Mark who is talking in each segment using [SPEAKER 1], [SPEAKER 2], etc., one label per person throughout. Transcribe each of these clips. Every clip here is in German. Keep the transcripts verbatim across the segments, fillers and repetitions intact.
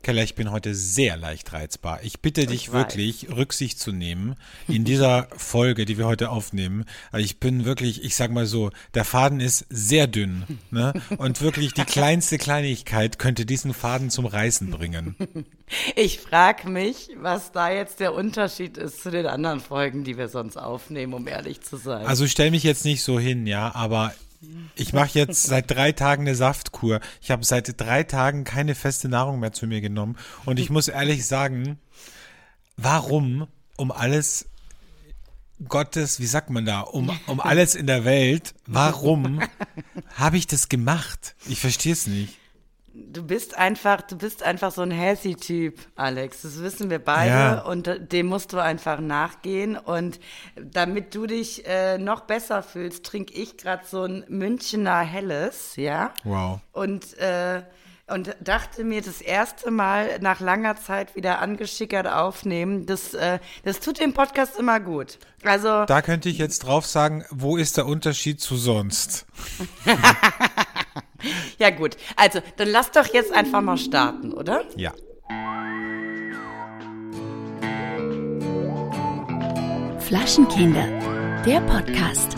[SPEAKER 1] Keller, ich bin heute sehr leicht reizbar. Ich bitte dich ich wirklich, Rücksicht zu nehmen in dieser Folge, die wir heute aufnehmen. Also ich bin wirklich, ich sag mal so, der Faden ist sehr dünn, ne? Und wirklich die kleinste Kleinigkeit könnte diesen Faden zum Reißen bringen.
[SPEAKER 2] Ich frage mich, was da jetzt der Unterschied ist zu den anderen Folgen, die wir sonst aufnehmen, um ehrlich zu sein.
[SPEAKER 1] Also stell mich jetzt nicht so hin, ja, aber ich mache jetzt seit drei Tagen eine Saftkur. Ich habe seit drei Tagen keine feste Nahrung mehr zu mir genommen. Und ich muss ehrlich sagen, warum um alles Gottes, wie sagt man da, um, um alles in der Welt, warum habe ich das gemacht? Ich verstehe es nicht.
[SPEAKER 2] Du bist einfach, du bist einfach so ein Healthy-Typ, Alex. Das wissen wir beide
[SPEAKER 1] Ja.
[SPEAKER 2] und dem musst du einfach nachgehen. Und damit du dich äh, noch besser fühlst, trinke ich gerade so ein Münchener Helles, ja.
[SPEAKER 1] Wow.
[SPEAKER 2] Und äh, und dachte mir das erste Mal nach langer Zeit wieder angeschickert aufnehmen. Das äh, das tut dem Podcast immer gut. Also
[SPEAKER 1] Da könnte ich jetzt drauf sagen, wo ist der Unterschied zu sonst?
[SPEAKER 2] ja gut, also dann lass doch jetzt einfach mal starten, oder?
[SPEAKER 1] Ja.
[SPEAKER 3] Flaschenkinder, der Podcast.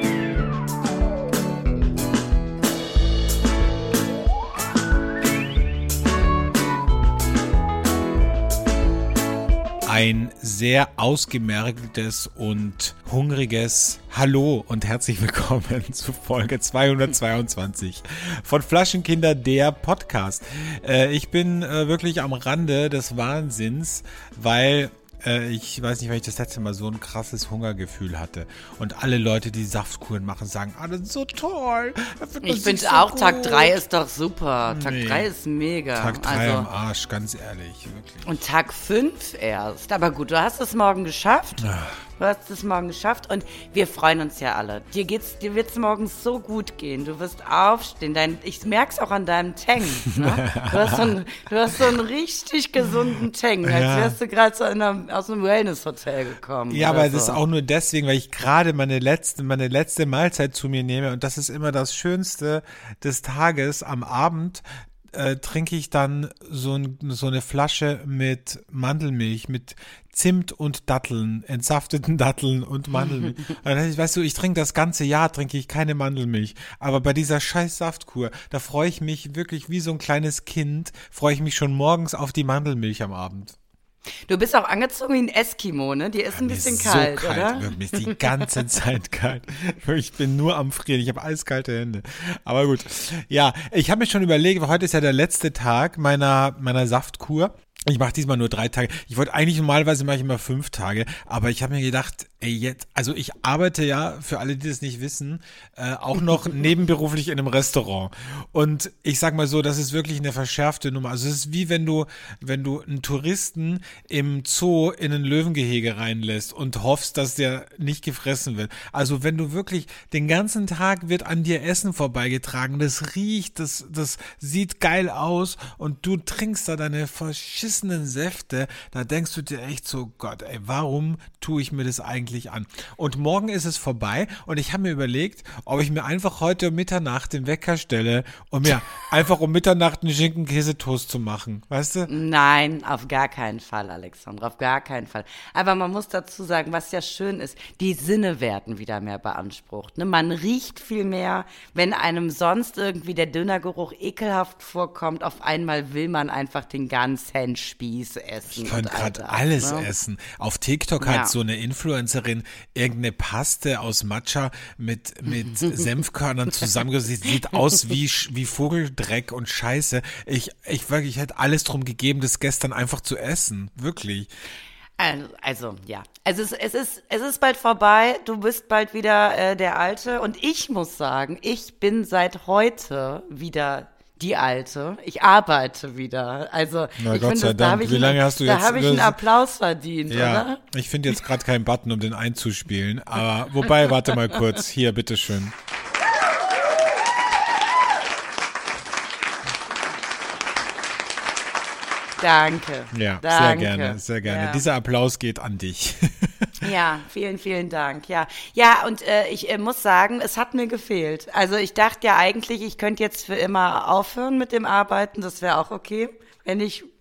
[SPEAKER 1] Ein sehr ausgemergeltes und hungriges Hallo und herzlich willkommen zu Folge zweihundertzweiundzwanzig von Flaschenkinder, der Podcast. Äh, ich bin äh, wirklich am Rande des Wahnsinns, weil äh, ich weiß nicht, weil ich das letzte Mal so ein krasses Hungergefühl hatte. Und alle Leute, die Saftkuren machen, sagen, ah, das ist so toll.
[SPEAKER 2] Ich finde so auch, gut. Tag drei ist doch super. Tag
[SPEAKER 1] Nee.
[SPEAKER 2] drei ist mega.
[SPEAKER 1] Tag drei
[SPEAKER 2] also,
[SPEAKER 1] am Arsch, ganz ehrlich, wirklich.
[SPEAKER 2] Und Tag fünf erst. Aber gut, du hast es morgen geschafft. Du hast es morgen geschafft und wir freuen uns ja alle. Dir geht's, dir wird's morgen so gut gehen. Du wirst aufstehen. Dein, ich merk's auch an deinem Tang. Ne? Du, hast so einen, du hast so einen richtig gesunden Tang, als
[SPEAKER 1] Ja.
[SPEAKER 2] wärst du gerade so in einer, aus einem Wellness-Hotel gekommen.
[SPEAKER 1] Ja,
[SPEAKER 2] oder
[SPEAKER 1] aber
[SPEAKER 2] so.
[SPEAKER 1] das ist auch nur deswegen, weil ich gerade meine letzte, meine letzte Mahlzeit zu mir nehme und das ist immer das Schönste des Tages. Am Abend äh, trinke ich dann so, ein, so eine Flasche mit Mandelmilch, mit Zimt und Datteln, entsafteten Datteln und Mandelmilch. Also, weißt du, ich trinke das ganze Jahr, trinke ich keine Mandelmilch. Aber bei dieser scheiß Saftkur, da freue ich mich wirklich wie so ein kleines Kind, freue ich mich schon morgens auf die Mandelmilch am Abend.
[SPEAKER 2] Du bist auch angezogen wie ein Eskimo, ne? Dir ist
[SPEAKER 1] Ja,
[SPEAKER 2] ein
[SPEAKER 1] mir
[SPEAKER 2] bisschen
[SPEAKER 1] ist
[SPEAKER 2] kalt,
[SPEAKER 1] so kalt,
[SPEAKER 2] oder?
[SPEAKER 1] wirklich, die ganze Zeit kalt. Ich bin nur am Frieren, ich habe eiskalte Hände. Aber gut, ja, ich habe mir schon überlegt, heute ist ja der letzte Tag meiner meiner Saftkur. Ich mache diesmal nur drei Tage. Ich wollte eigentlich normalerweise mache ich immer fünf Tage, aber ich habe mir gedacht, ey jetzt, also ich arbeite ja, für alle, die das nicht wissen, äh, auch noch nebenberuflich in einem Restaurant. Und ich sag mal so, das ist wirklich eine verschärfte Nummer. Also es ist wie wenn du, wenn du einen Touristen im Zoo in ein Löwengehege reinlässt und hoffst, dass der nicht gefressen wird. Also wenn du wirklich den ganzen Tag wird an dir Essen vorbeigetragen, das riecht, das, das sieht geil aus und du trinkst da deine verschissenen Säfte, da denkst du dir echt so, Gott, ey, warum tue ich mir das eigentlich an? Und morgen ist es vorbei und ich habe mir überlegt, ob ich mir einfach heute um Mitternacht den Wecker stelle, um mir einfach um Mitternacht einen Schinken-Käsetoast zu machen, weißt du?
[SPEAKER 2] Nein, auf gar keinen Fall, Alexandra, auf gar keinen Fall. Aber man muss dazu sagen, was ja schön ist, die Sinne werden wieder mehr beansprucht. Ne? Man riecht viel mehr, wenn einem sonst irgendwie der Dönergeruch ekelhaft vorkommt, auf einmal will man einfach den ganzen Spieß essen.
[SPEAKER 1] Ich könnte
[SPEAKER 2] und all
[SPEAKER 1] gerade
[SPEAKER 2] das,
[SPEAKER 1] alles
[SPEAKER 2] ne?
[SPEAKER 1] essen. Auf TikTok
[SPEAKER 2] Ja.
[SPEAKER 1] hat so eine Influencerin irgendeine Paste aus Matcha mit, mit Senfkörnern zusammengesetzt. Sieht aus wie, Sch- wie Vogeldreck und Scheiße. Ich, ich wirklich, ich hätte alles drum gegeben, das gestern einfach zu essen. Wirklich.
[SPEAKER 2] Also, also ja. Also es, es, ist, es ist bald vorbei, du bist bald wieder äh, der Alte und ich muss sagen, ich bin seit heute wieder die Alte. Ich arbeite wieder. Also
[SPEAKER 1] Na
[SPEAKER 2] ich
[SPEAKER 1] Gott
[SPEAKER 2] finde,
[SPEAKER 1] sei
[SPEAKER 2] das- da
[SPEAKER 1] Dank.
[SPEAKER 2] habe ich,
[SPEAKER 1] Wie
[SPEAKER 2] einen-
[SPEAKER 1] lange hast du
[SPEAKER 2] da
[SPEAKER 1] jetzt-
[SPEAKER 2] habe ich einen Applaus verdient,
[SPEAKER 1] Ja,
[SPEAKER 2] oder?
[SPEAKER 1] ich finde jetzt gerade keinen Button, um den einzuspielen. Aber wobei, warte mal kurz. Hier, bitteschön.
[SPEAKER 2] Danke.
[SPEAKER 1] Ja,
[SPEAKER 2] Danke.
[SPEAKER 1] sehr gerne, sehr gerne.
[SPEAKER 2] Ja.
[SPEAKER 1] Dieser Applaus geht an dich.
[SPEAKER 2] Ja, vielen, vielen Dank. Ja, ja, und äh, ich äh, muss sagen, es hat mir gefehlt. Also ich dachte ja eigentlich, ich könnte jetzt für immer aufhören mit dem Arbeiten. Das wäre auch okay, wenn ich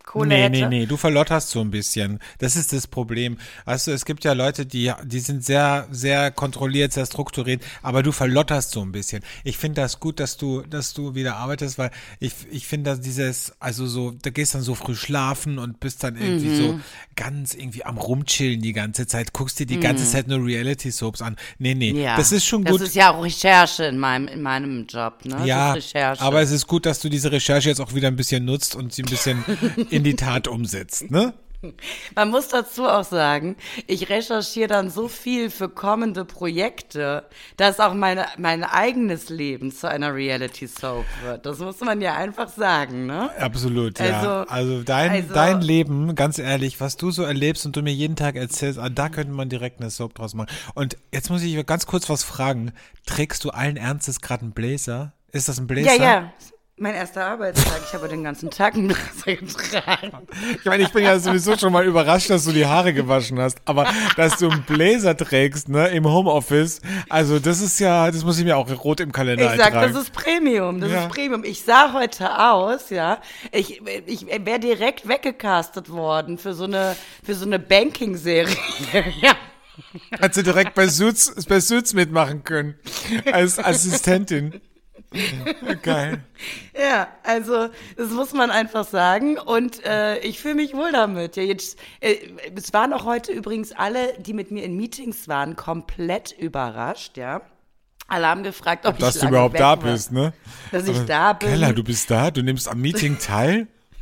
[SPEAKER 2] Kohle
[SPEAKER 1] Nee,
[SPEAKER 2] hätte.
[SPEAKER 1] nee, nee, du verlotterst so ein bisschen. Das ist das Problem. Weißt du, es gibt ja Leute, die, die sind sehr, sehr kontrolliert, sehr strukturiert, aber du verlotterst so ein bisschen. Ich finde das gut, dass du, dass du wieder arbeitest, weil ich, ich finde, dass dieses, also so, da gehst dann so früh schlafen und bist dann irgendwie
[SPEAKER 2] Mhm.
[SPEAKER 1] so ganz irgendwie am Rumchillen die ganze Zeit, guckst dir die ganze Zeit nur Reality-Soaps an. Nee, nee,
[SPEAKER 2] Ja,
[SPEAKER 1] das ist schon gut.
[SPEAKER 2] Das ist ja auch Recherche in meinem, in meinem Job, ne?
[SPEAKER 1] Ja,
[SPEAKER 2] das ist Recherche.
[SPEAKER 1] aber es ist gut, dass du diese Recherche jetzt auch wieder ein bisschen nutzt und sie ein bisschen in die Tat umsetzt, ne?
[SPEAKER 2] Man muss dazu auch sagen, ich recherchiere dann so viel für kommende Projekte, dass auch meine, mein eigenes Leben zu einer Reality-Soap wird. Das muss man ja einfach sagen, ne?
[SPEAKER 1] Absolut, ja.
[SPEAKER 2] Also-
[SPEAKER 1] Also dein,
[SPEAKER 2] also-
[SPEAKER 1] dein Leben, ganz ehrlich, was du so erlebst und du mir jeden Tag erzählst, ah, da könnte man direkt eine Soap draus machen. Und jetzt muss ich ganz kurz was fragen. Trägst du allen Ernstes gerade einen Blazer? Ist das ein Blazer?
[SPEAKER 2] Ja, ja. Mein erster Arbeitstag. Ich habe den ganzen Tag einen Blazer getragen.
[SPEAKER 1] Ich meine, ich bin ja sowieso schon mal überrascht, dass du die Haare gewaschen hast. Aber dass du einen Blazer trägst, ne, im Homeoffice, also das ist ja, das muss ich mir auch rot im Kalender
[SPEAKER 2] Ich sag,
[SPEAKER 1] eintragen.
[SPEAKER 2] das ist Premium, das
[SPEAKER 1] Ja.
[SPEAKER 2] ist Premium. Ich sah heute aus, ja, ich, ich wäre direkt weggecastet worden für so eine, für so eine Banking-Serie. Ja.
[SPEAKER 1] Hättest du direkt bei Suits, bei Suits mitmachen können. Als Assistentin. Geil.
[SPEAKER 2] Ja, also das muss man einfach sagen und äh, ich fühle mich wohl damit. Ja, jetzt, äh, es waren auch heute übrigens alle, die mit mir in Meetings waren, komplett überrascht, ja. Alle haben gefragt, ob
[SPEAKER 1] Dass
[SPEAKER 2] ich
[SPEAKER 1] du
[SPEAKER 2] lange
[SPEAKER 1] überhaupt
[SPEAKER 2] weg
[SPEAKER 1] da
[SPEAKER 2] war.
[SPEAKER 1] bist, ne?
[SPEAKER 2] Dass ich
[SPEAKER 1] Aber,
[SPEAKER 2] da bin.
[SPEAKER 1] Keller, du bist da? Du nimmst am Meeting teil?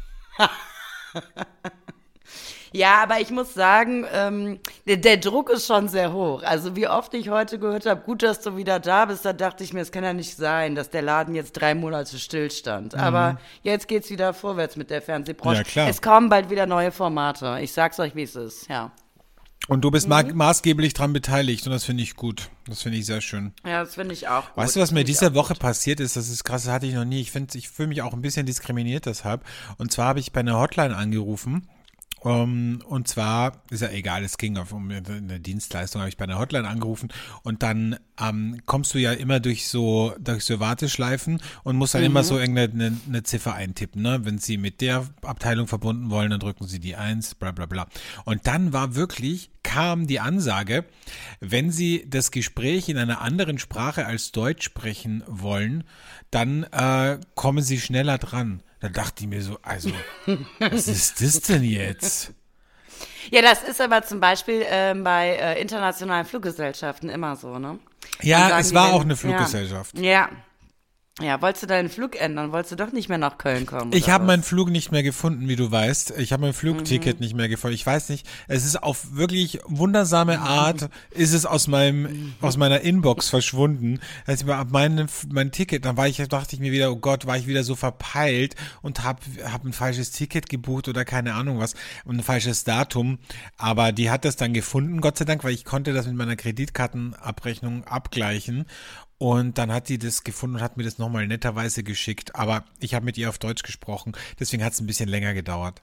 [SPEAKER 2] Ja, aber ich muss sagen, ähm, der, der Druck ist schon sehr hoch. Also wie oft ich heute gehört habe, gut, dass du wieder da bist, da dachte ich mir, es kann ja nicht sein, dass der Laden jetzt drei Monate stillstand. Aber jetzt geht's wieder vorwärts mit der Fernsehbranche.
[SPEAKER 1] Ja, klar.
[SPEAKER 2] Es kommen bald wieder neue Formate. Ich sag's euch, wie es ist, ja.
[SPEAKER 1] Und du bist
[SPEAKER 2] Mhm.
[SPEAKER 1] ma maßgeblich dran beteiligt und das finde ich gut. Das finde ich sehr schön.
[SPEAKER 2] Ja, das finde ich auch gut.
[SPEAKER 1] Weißt du, was mir
[SPEAKER 2] Finde ich
[SPEAKER 1] diese
[SPEAKER 2] auch
[SPEAKER 1] Woche
[SPEAKER 2] gut.
[SPEAKER 1] passiert ist? Das ist krass, das hatte ich noch nie. Ich finde, ich fühle mich auch ein bisschen diskriminiert deshalb. Und zwar habe ich bei einer Hotline angerufen. Um, und zwar, ist ja egal, es ging auf um eine Dienstleistung, habe ich bei einer Hotline angerufen und dann ähm, kommst du ja immer durch so durch so Warteschleifen und musst dann immer so irgendeine eine, eine Ziffer eintippen, ne? Wenn sie mit der Abteilung verbunden wollen, dann drücken sie die eins, bla bla bla. Und dann war wirklich, kam die Ansage, wenn sie das Gespräch in einer anderen Sprache als Deutsch sprechen wollen, dann äh, kommen sie schneller dran. Da dachte ich mir so, also, was ist das denn jetzt?
[SPEAKER 2] Ja, das ist aber zum Beispiel ähm, bei äh, internationalen Fluggesellschaften immer so, ne? Dann
[SPEAKER 1] Ja,
[SPEAKER 2] sagen
[SPEAKER 1] es
[SPEAKER 2] die,
[SPEAKER 1] war
[SPEAKER 2] wenn-
[SPEAKER 1] auch eine Fluggesellschaft.
[SPEAKER 2] Ja. ja. Ja, wolltest du deinen Flug ändern? Wolltest du doch nicht mehr nach Köln kommen?
[SPEAKER 1] Ich
[SPEAKER 2] oder
[SPEAKER 1] habe
[SPEAKER 2] was?
[SPEAKER 1] meinen Flug nicht mehr gefunden, wie du weißt. Ich habe mein Flugticket
[SPEAKER 2] Mhm.
[SPEAKER 1] nicht mehr gefunden. Ich weiß nicht, es ist auf wirklich wundersame Art, ist es aus meinem, aus meiner Inbox verschwunden. Als ich ab mein, mein Ticket, dann war ich, dachte ich mir wieder, oh Gott, war ich wieder so verpeilt und habe hab ein falsches Ticket gebucht oder keine Ahnung was und ein falsches Datum. Aber die hat das dann gefunden, Gott sei Dank, weil ich konnte das mit meiner Kreditkartenabrechnung abgleichen. Und dann hat die das gefunden und hat mir das nochmal netterweise geschickt. Aber ich habe mit ihr auf Deutsch gesprochen, deswegen hat es ein bisschen länger gedauert.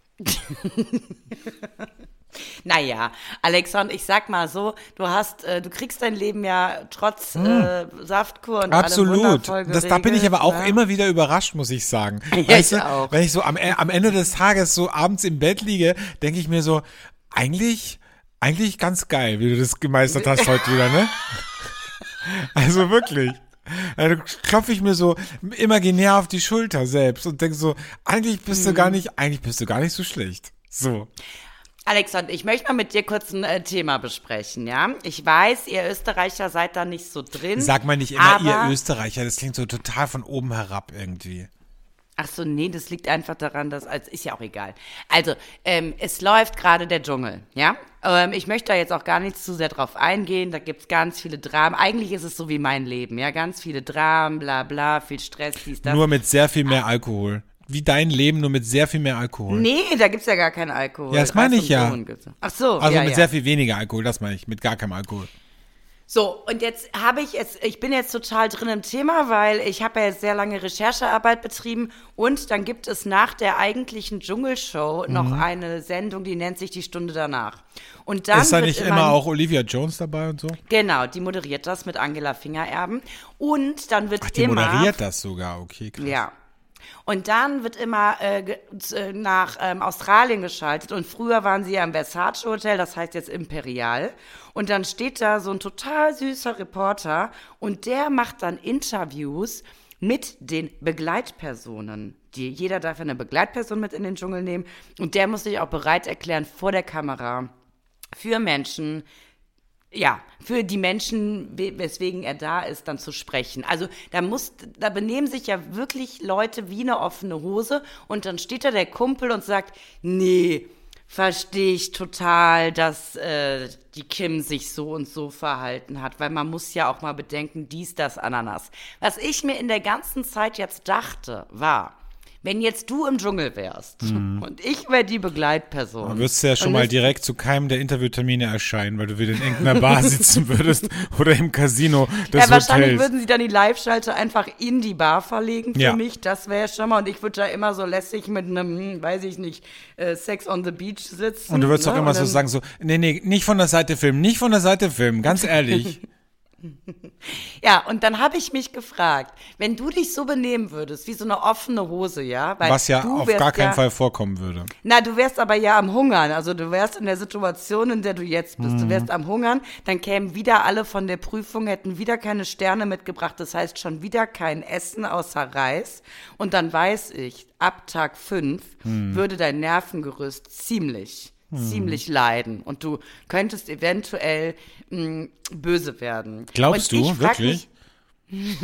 [SPEAKER 2] Naja, Alexander, ich sag mal so, du hast, äh, du kriegst dein Leben ja trotz äh, Saftkur und allem
[SPEAKER 1] Absolut.
[SPEAKER 2] wundervoll
[SPEAKER 1] Das, da bin ich aber auch
[SPEAKER 2] geregelt, ne?
[SPEAKER 1] immer wieder überrascht, muss ich sagen.
[SPEAKER 2] Ja,
[SPEAKER 1] Weißt
[SPEAKER 2] ich
[SPEAKER 1] du,
[SPEAKER 2] auch.
[SPEAKER 1] wenn ich so am, am Ende des Tages so abends im Bett liege, denke ich mir so, eigentlich, eigentlich ganz geil, wie du das gemeistert hast heute wieder, ne? Also wirklich. Da klopfe ich mir so imaginär auf die Schulter selbst und denke so, eigentlich bist du gar nicht, eigentlich bist du gar nicht so schlecht. So.
[SPEAKER 2] Alexander, ich möchte mal mit dir kurz ein äh, Thema besprechen, ja? Ich weiß, ihr Österreicher seid da nicht so drin.
[SPEAKER 1] Sag mal nicht immer
[SPEAKER 2] aber,
[SPEAKER 1] ihr Österreicher, das klingt so total von oben herab irgendwie.
[SPEAKER 2] Ach so, nee, das liegt einfach daran, dass, also ist ja auch egal. Also, ähm, es läuft gerade der Dschungel, ja? Ähm, ich möchte da jetzt auch gar nicht zu sehr drauf eingehen, da gibt's ganz viele Dramen. Eigentlich ist es so wie mein Leben, ja? Ganz viele Dramen, bla bla, viel Stress, dies, das.
[SPEAKER 1] Nur mit sehr viel mehr Alkohol. Wie dein Leben, nur mit sehr viel mehr Alkohol.
[SPEAKER 2] Nee, da gibt's ja gar keinen Alkohol.
[SPEAKER 1] Ja, das meine
[SPEAKER 2] Reis
[SPEAKER 1] ich
[SPEAKER 2] und
[SPEAKER 1] ja.
[SPEAKER 2] Bohnen gibt's. Ach so,
[SPEAKER 1] Also
[SPEAKER 2] ja,
[SPEAKER 1] mit
[SPEAKER 2] ja.
[SPEAKER 1] sehr viel weniger Alkohol, das meine ich, mit gar keinem Alkohol.
[SPEAKER 2] So, und jetzt habe ich jetzt, ich bin jetzt total drin im Thema, weil ich habe ja jetzt sehr lange Recherchearbeit betrieben und dann gibt es nach der eigentlichen Dschungelshow noch eine Sendung, die nennt sich die Stunde danach. Und dann
[SPEAKER 1] Ist da
[SPEAKER 2] wird
[SPEAKER 1] nicht
[SPEAKER 2] immer,
[SPEAKER 1] immer auch Olivia Jones dabei und so?
[SPEAKER 2] genau, die moderiert das mit Angela Fingererben und dann wird
[SPEAKER 1] Ach, die
[SPEAKER 2] immer
[SPEAKER 1] moderiert das sogar, okay, krass.
[SPEAKER 2] ja. Und dann wird immer äh, ge- äh, nach ähm, Australien geschaltet. Und früher waren sie ja im Versace Hotel, das heißt jetzt Imperial. Und dann steht da so ein total süßer Reporter und der macht dann Interviews mit den Begleitpersonen. Die, jeder darf eine Begleitperson mit in den Dschungel nehmen. Und der muss sich auch bereit erklären, vor der Kamera für Menschen, ja, für die Menschen, weswegen er da ist, dann zu sprechen. Also da muss, da benehmen sich ja wirklich Leute wie eine offene Hose und dann steht da der Kumpel und sagt, nee, verstehe ich total, dass äh, die Kim sich so und so verhalten hat, weil man muss ja auch mal bedenken, dies, das, Ananas. Was ich mir in der ganzen Zeit jetzt dachte, war, wenn jetzt du im Dschungel wärst mhm. und ich wäre die Begleitperson.
[SPEAKER 1] Dann würdest du ja schon mal direkt zu keinem der Interviewtermine erscheinen, weil du wieder in irgendeiner Bar sitzen würdest oder im Casino des
[SPEAKER 2] Ja, wahrscheinlich
[SPEAKER 1] Hotels.
[SPEAKER 2] würden sie dann die Live-Schalte einfach in die Bar verlegen für
[SPEAKER 1] Ja.
[SPEAKER 2] mich. Das wäre schon mal. Und ich würde da immer so lässig mit einem, hm, weiß ich nicht, äh, Sex on the Beach sitzen.
[SPEAKER 1] Und du würdest
[SPEAKER 2] ne?
[SPEAKER 1] auch immer
[SPEAKER 2] Und
[SPEAKER 1] so
[SPEAKER 2] dann-
[SPEAKER 1] sagen, so, nee, nee, nicht von der Seite filmen, nicht von der Seite filmen, ganz ehrlich.
[SPEAKER 2] Ja, und dann habe ich mich gefragt, wenn du dich so benehmen würdest, wie so eine offene Hose, ja? Weil
[SPEAKER 1] Was ja
[SPEAKER 2] du
[SPEAKER 1] auf
[SPEAKER 2] wärst
[SPEAKER 1] gar keinen
[SPEAKER 2] ja,
[SPEAKER 1] Fall vorkommen würde.
[SPEAKER 2] Na, du wärst aber ja am Hungern. Also du wärst in der Situation, in der du jetzt bist.
[SPEAKER 1] Mhm.
[SPEAKER 2] Du wärst am Hungern, dann kämen wieder alle von der Prüfung, hätten wieder keine Sterne mitgebracht. Das heißt schon wieder kein Essen außer Reis. Und dann weiß ich, ab Tag fünf
[SPEAKER 1] Mhm.
[SPEAKER 2] würde dein Nervengerüst ziemlich, ziemlich leiden. Und du könntest eventuell mh, böse werden.
[SPEAKER 1] Glaubst
[SPEAKER 2] Und ich
[SPEAKER 1] du,
[SPEAKER 2] frag
[SPEAKER 1] wirklich?
[SPEAKER 2] Mich,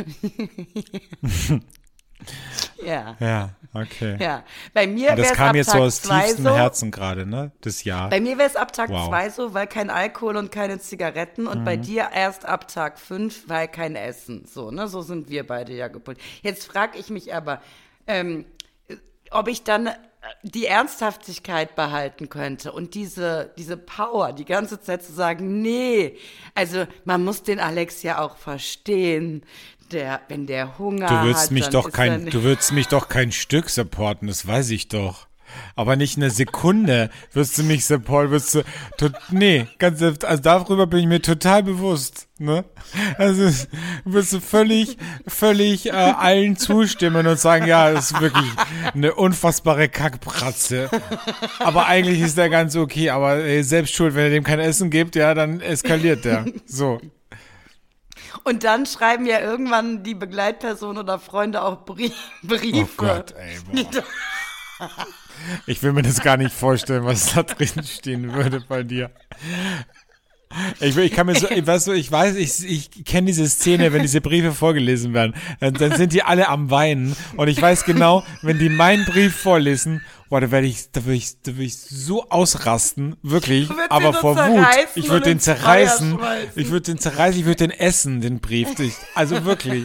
[SPEAKER 2] ja.
[SPEAKER 1] Ja, okay.
[SPEAKER 2] Ja, bei mir
[SPEAKER 1] Und das
[SPEAKER 2] wär's
[SPEAKER 1] kam
[SPEAKER 2] ab
[SPEAKER 1] jetzt
[SPEAKER 2] Tag
[SPEAKER 1] so aus
[SPEAKER 2] zwei
[SPEAKER 1] tiefstem
[SPEAKER 2] so.
[SPEAKER 1] Herzen gerade, ne? Das Jahr.
[SPEAKER 2] Bei mir wäre es ab Tag
[SPEAKER 1] Wow.
[SPEAKER 2] zwei so, weil kein Alkohol und keine Zigaretten und bei dir erst ab Tag fünf, weil kein Essen. So, ne? So sind wir beide ja gepolt. Jetzt frage ich mich aber, ähm, ob ich dann äh, die Ernsthaftigkeit behalten könnte und diese, diese Power, die ganze Zeit zu sagen, nee, also man muss den Alex ja auch verstehen. Der, wenn der Hunger
[SPEAKER 1] Du würdest
[SPEAKER 2] hat,
[SPEAKER 1] mich
[SPEAKER 2] dann
[SPEAKER 1] doch
[SPEAKER 2] ist
[SPEAKER 1] kein,
[SPEAKER 2] er
[SPEAKER 1] du würdest mich doch kein Stück supporten, das weiß ich doch. Aber nicht eine Sekunde wirst du mich supporten, wirst du, tot, nee, ganz, also darüber bin ich mir total bewusst, ne? Also, wirst du völlig, völlig, äh, allen zustimmen und sagen, ja, das ist wirklich eine unfassbare Kackbratze. Aber eigentlich ist der ganz okay, aber ey, selbst schuld, wenn er dem kein Essen gibt, ja, dann eskaliert der. So.
[SPEAKER 2] Und dann schreiben ja irgendwann die Begleitperson oder Freunde auch Brie- Briefe.
[SPEAKER 1] Oh Gott, ey, boah. Ich will mir das gar nicht vorstellen, was da drin stehen würde bei dir. Ich, ich kann mir so, ich weiß, so, ich weiß, ich, ich kenne diese Szene, wenn diese Briefe vorgelesen werden, dann, dann sind die alle am Weinen und ich weiß genau, wenn die meinen Brief vorlesen, boah, da werde ich, da würde ich, da würde ich so ausrasten, wirklich,
[SPEAKER 2] Du würdest
[SPEAKER 1] aber
[SPEAKER 2] ihn so
[SPEAKER 1] vor Wut.
[SPEAKER 2] zerreißen
[SPEAKER 1] Ich
[SPEAKER 2] und
[SPEAKER 1] würde den
[SPEAKER 2] ins Feuer
[SPEAKER 1] zerreißen,
[SPEAKER 2] schmeißen.
[SPEAKER 1] ich würde den zerreißen, ich würde den essen, den Brief, ich, also wirklich.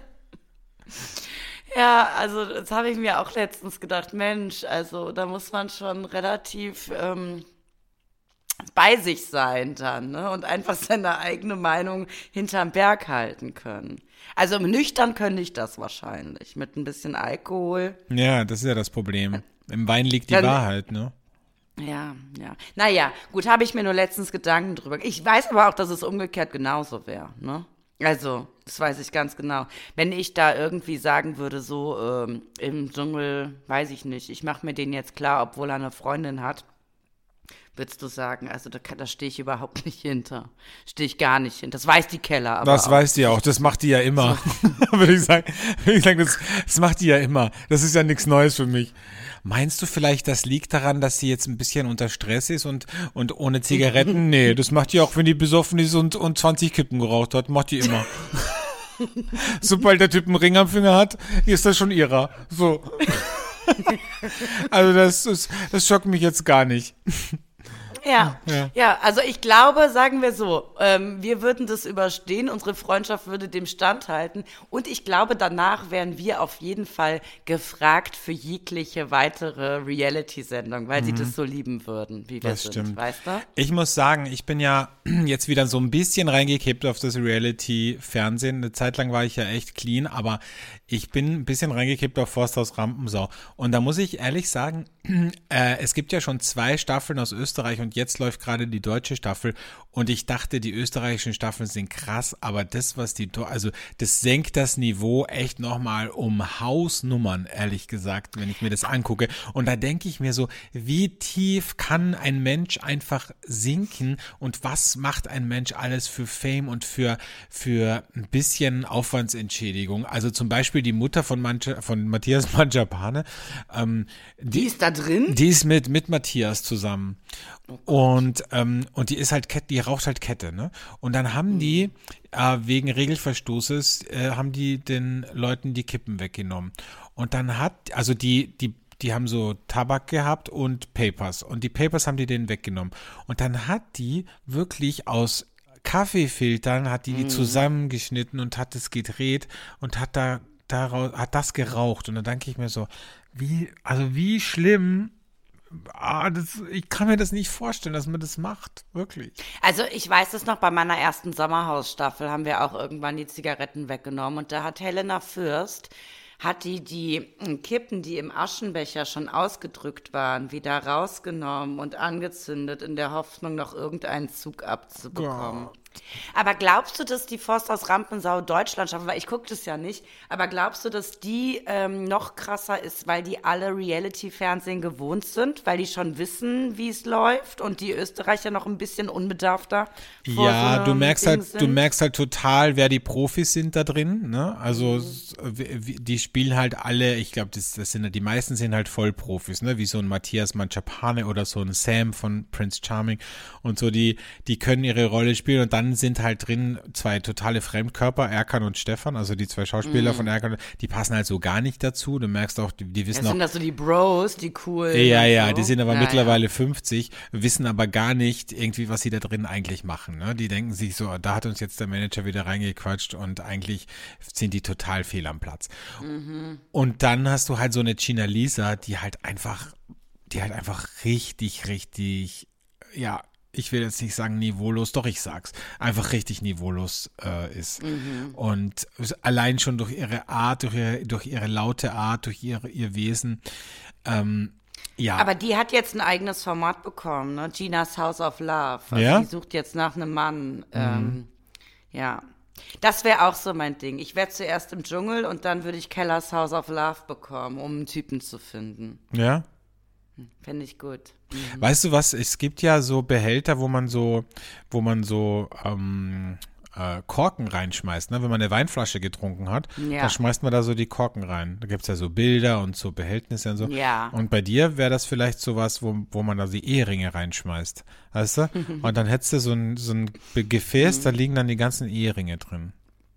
[SPEAKER 2] Ja, also das habe ich mir auch letztens gedacht, Mensch, also da muss man schon relativ ähm, bei sich sein dann, ne? Und einfach seine eigene Meinung hinterm Berg halten können. Also nüchtern könnte ich das wahrscheinlich, mit ein bisschen Alkohol.
[SPEAKER 1] Ja, das ist ja das Problem. Im Wein liegt die
[SPEAKER 2] Dann-
[SPEAKER 1] Wahrheit, ne?
[SPEAKER 2] Ja, ja. Naja, gut, habe ich mir nur letztens Gedanken drüber. Ich weiß aber auch, dass es umgekehrt genauso wäre, ne? Also, das weiß ich ganz genau. Wenn ich da irgendwie sagen würde, so ähm, im Dschungel, weiß ich nicht, ich mache mir den jetzt klar, obwohl er eine Freundin hat, würdest du sagen, also da, kann- da stehe ich überhaupt nicht hinter. Stehe ich gar nicht hinter. Das weiß die Keller. Aber
[SPEAKER 1] Das
[SPEAKER 2] auch.
[SPEAKER 1] weiß die ja auch, das macht die ja immer. würde ich sagen, würde ich sagen das, das macht die ja immer. Das ist ja nichts Neues für mich. Meinst du vielleicht, das liegt daran, dass sie jetzt ein bisschen unter Stress ist und, und ohne Zigaretten? Nee, das macht die auch, wenn die besoffen ist und, und zwanzig Kippen geraucht hat. Macht die immer. Sobald der Typ einen Ring am Finger hat, ist das schon ihrer. So. Also das, ist, das schockt mich jetzt gar nicht.
[SPEAKER 2] Ja,
[SPEAKER 1] Ja.
[SPEAKER 2] ja, also ich glaube, sagen wir so, ähm, wir würden das überstehen, unsere Freundschaft würde dem standhalten und ich glaube, danach wären wir auf jeden Fall gefragt für jegliche weitere Reality-Sendung, weil sie das so lieben würden, wie wir
[SPEAKER 1] Das
[SPEAKER 2] sind,
[SPEAKER 1] stimmt.
[SPEAKER 2] weißt du?
[SPEAKER 1] Ich muss sagen, ich bin ja jetzt wieder so ein bisschen reingekippt auf das Reality-Fernsehen. Eine Zeit lang war ich ja echt clean, aber ich bin ein bisschen reingekippt auf Forsthaus Rampensau. Und da muss ich ehrlich sagen, äh, es gibt ja schon zwei Staffeln aus Österreich und und jetzt läuft gerade die deutsche Staffel und ich dachte, die österreichischen Staffeln sind krass, aber das, was die, also das senkt das Niveau echt nochmal um Hausnummern, ehrlich gesagt, wenn ich mir das angucke. Und da denke ich mir so, wie tief kann ein Mensch einfach sinken und was macht ein Mensch alles für Fame und für, für ein bisschen Aufwandsentschädigung? Also zum Beispiel die Mutter von, Mancha, von Matthias Mangiapane, ähm, die,
[SPEAKER 2] die ist da drin?
[SPEAKER 1] Die ist mit, mit Matthias zusammen. Oh und, ähm, und die ist halt Kette, die raucht halt Kette, ne? Und dann haben die, äh, wegen Regelverstoßes, äh, haben die den Leuten die Kippen weggenommen. Und dann hat, also die, die, die haben so Tabak gehabt und Papers. Und die Papers haben die denen weggenommen. Und dann hat die wirklich aus Kaffeefiltern, hat die die zusammengeschnitten und hat es gedreht und hat da, daraus, hat das geraucht. Und dann denke ich mir so, wie, also wie schlimm. Ah, das, ich kann mir das nicht vorstellen, dass man das macht, wirklich.
[SPEAKER 2] Also ich weiß es noch, bei meiner ersten Sommerhausstaffel haben wir auch irgendwann die Zigaretten weggenommen und da hat Helena Fürst, hat die die Kippen, die im Aschenbecher schon ausgedrückt waren, wieder rausgenommen und angezündet, in der Hoffnung, noch irgendeinen Zug abzubekommen. Gott. Aber glaubst du, dass die Forst aus Rampensau Deutschland schaffen? Weil ich gucke das ja nicht. Aber glaubst du, dass die ähm, noch krasser ist, weil die alle Reality-Fernsehen gewohnt sind? Weil die schon wissen, wie es läuft? Und die Österreicher noch ein bisschen unbedarfter vor
[SPEAKER 1] Ja,
[SPEAKER 2] so
[SPEAKER 1] du merkst
[SPEAKER 2] Ding
[SPEAKER 1] halt,
[SPEAKER 2] sind?
[SPEAKER 1] du merkst halt total, wer die Profis sind da drin. Ne? Also mhm. die spielen halt alle, ich glaube, das, das sind die meisten sind halt Vollprofis, ne? Wie so ein Matthias Mangiapane oder so ein Sam von Prince Charming und so, die, die können ihre Rolle spielen und dann sind halt drin zwei totale Fremdkörper, Erkan und Stefan, also die zwei Schauspieler mm. von Erkan, die passen halt so gar nicht dazu. Du merkst auch, die, die wissen
[SPEAKER 2] ja,
[SPEAKER 1] auch.
[SPEAKER 2] Sind das so die Bros, die cool.
[SPEAKER 1] Ja, ja,
[SPEAKER 2] so?
[SPEAKER 1] die sind aber
[SPEAKER 2] ja,
[SPEAKER 1] mittlerweile
[SPEAKER 2] ja.
[SPEAKER 1] fünfzig, wissen aber gar nicht irgendwie, was sie da drin eigentlich machen. Ne? Die denken sich so, da hat uns jetzt der Manager wieder reingequatscht und eigentlich sind die total fehl am Platz. Mhm. Und dann hast du halt so eine Gina Lisa, die halt einfach, die halt einfach richtig, richtig, ja, ich will jetzt nicht sagen niveaulos, doch ich sag's, einfach richtig niveaulos äh, ist. Mhm. Und allein schon durch ihre Art, durch ihre, durch ihre laute Art, durch ihre, ihr Wesen, ähm, ja.
[SPEAKER 2] Aber die hat jetzt ein eigenes Format bekommen, ne? Ginas House of Love. Also
[SPEAKER 1] ja?
[SPEAKER 2] Die sucht jetzt nach einem Mann. Mhm. Ähm, ja. Das wäre auch so mein Ding. Ich wäre zuerst im Dschungel und dann würde ich Kellers House of Love bekommen, um einen Typen zu finden.
[SPEAKER 1] Ja?
[SPEAKER 2] Finde ich gut. Mhm.
[SPEAKER 1] Weißt du was, es gibt ja so Behälter, wo man so, wo man so ähm, äh, Korken reinschmeißt, ne? Wenn man eine Weinflasche getrunken hat,
[SPEAKER 2] ja.
[SPEAKER 1] dann schmeißt man da so die Korken rein. Da gibt es ja so Bilder und so Behältnisse und so.
[SPEAKER 2] Ja.
[SPEAKER 1] Und bei dir wäre das vielleicht sowas, wo, wo man da die Eheringe reinschmeißt, weißt du? Und dann hättest du so ein, so ein Gefäß, mhm. da liegen dann die ganzen Eheringe drin.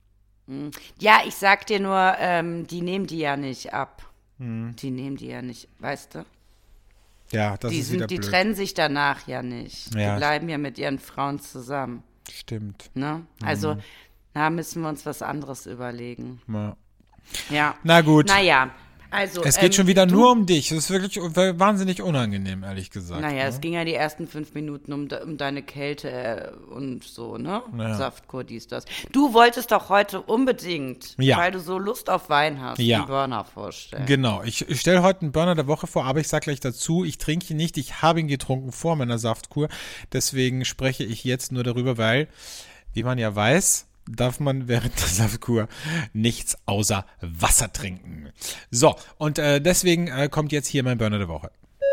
[SPEAKER 2] Ja, ich sag dir nur, ähm, die nehmen die ja nicht ab.
[SPEAKER 1] Mhm.
[SPEAKER 2] Die nehmen die ja nicht, weißt du?
[SPEAKER 1] Ja, das
[SPEAKER 2] die
[SPEAKER 1] ist
[SPEAKER 2] sind,
[SPEAKER 1] wieder
[SPEAKER 2] Die
[SPEAKER 1] blöd.
[SPEAKER 2] trennen sich danach ja nicht.
[SPEAKER 1] Ja.
[SPEAKER 2] Die bleiben ja mit ihren Frauen zusammen.
[SPEAKER 1] Stimmt.
[SPEAKER 2] Ne? Also,
[SPEAKER 1] mhm.
[SPEAKER 2] da müssen wir uns was anderes überlegen.
[SPEAKER 1] Ja.
[SPEAKER 2] Ja.
[SPEAKER 1] Na gut.
[SPEAKER 2] Naja, also.
[SPEAKER 1] Es geht
[SPEAKER 2] ähm,
[SPEAKER 1] schon wieder
[SPEAKER 2] du,
[SPEAKER 1] nur um dich. Das ist wirklich wahnsinnig unangenehm, ehrlich gesagt.
[SPEAKER 2] Naja,
[SPEAKER 1] ne?
[SPEAKER 2] es ging ja die ersten fünf Minuten um, um deine Kälte äh, und so, ne?
[SPEAKER 1] Naja.
[SPEAKER 2] Saftkur, dies, das. Du wolltest doch heute unbedingt,
[SPEAKER 1] ja.
[SPEAKER 2] weil du so Lust auf Wein hast,
[SPEAKER 1] ja.
[SPEAKER 2] einen Burner vorstellen.
[SPEAKER 1] Genau. Ich, ich stelle heute einen Burner der Woche vor, aber ich sage gleich dazu, ich trinke ihn nicht. Ich habe ihn getrunken vor meiner Saftkur. Deswegen spreche ich jetzt nur darüber, weil, wie man ja weiß, darf man während der Saftkur nichts außer Wasser trinken. So, und äh, deswegen äh, kommt jetzt hier mein Burner der Woche.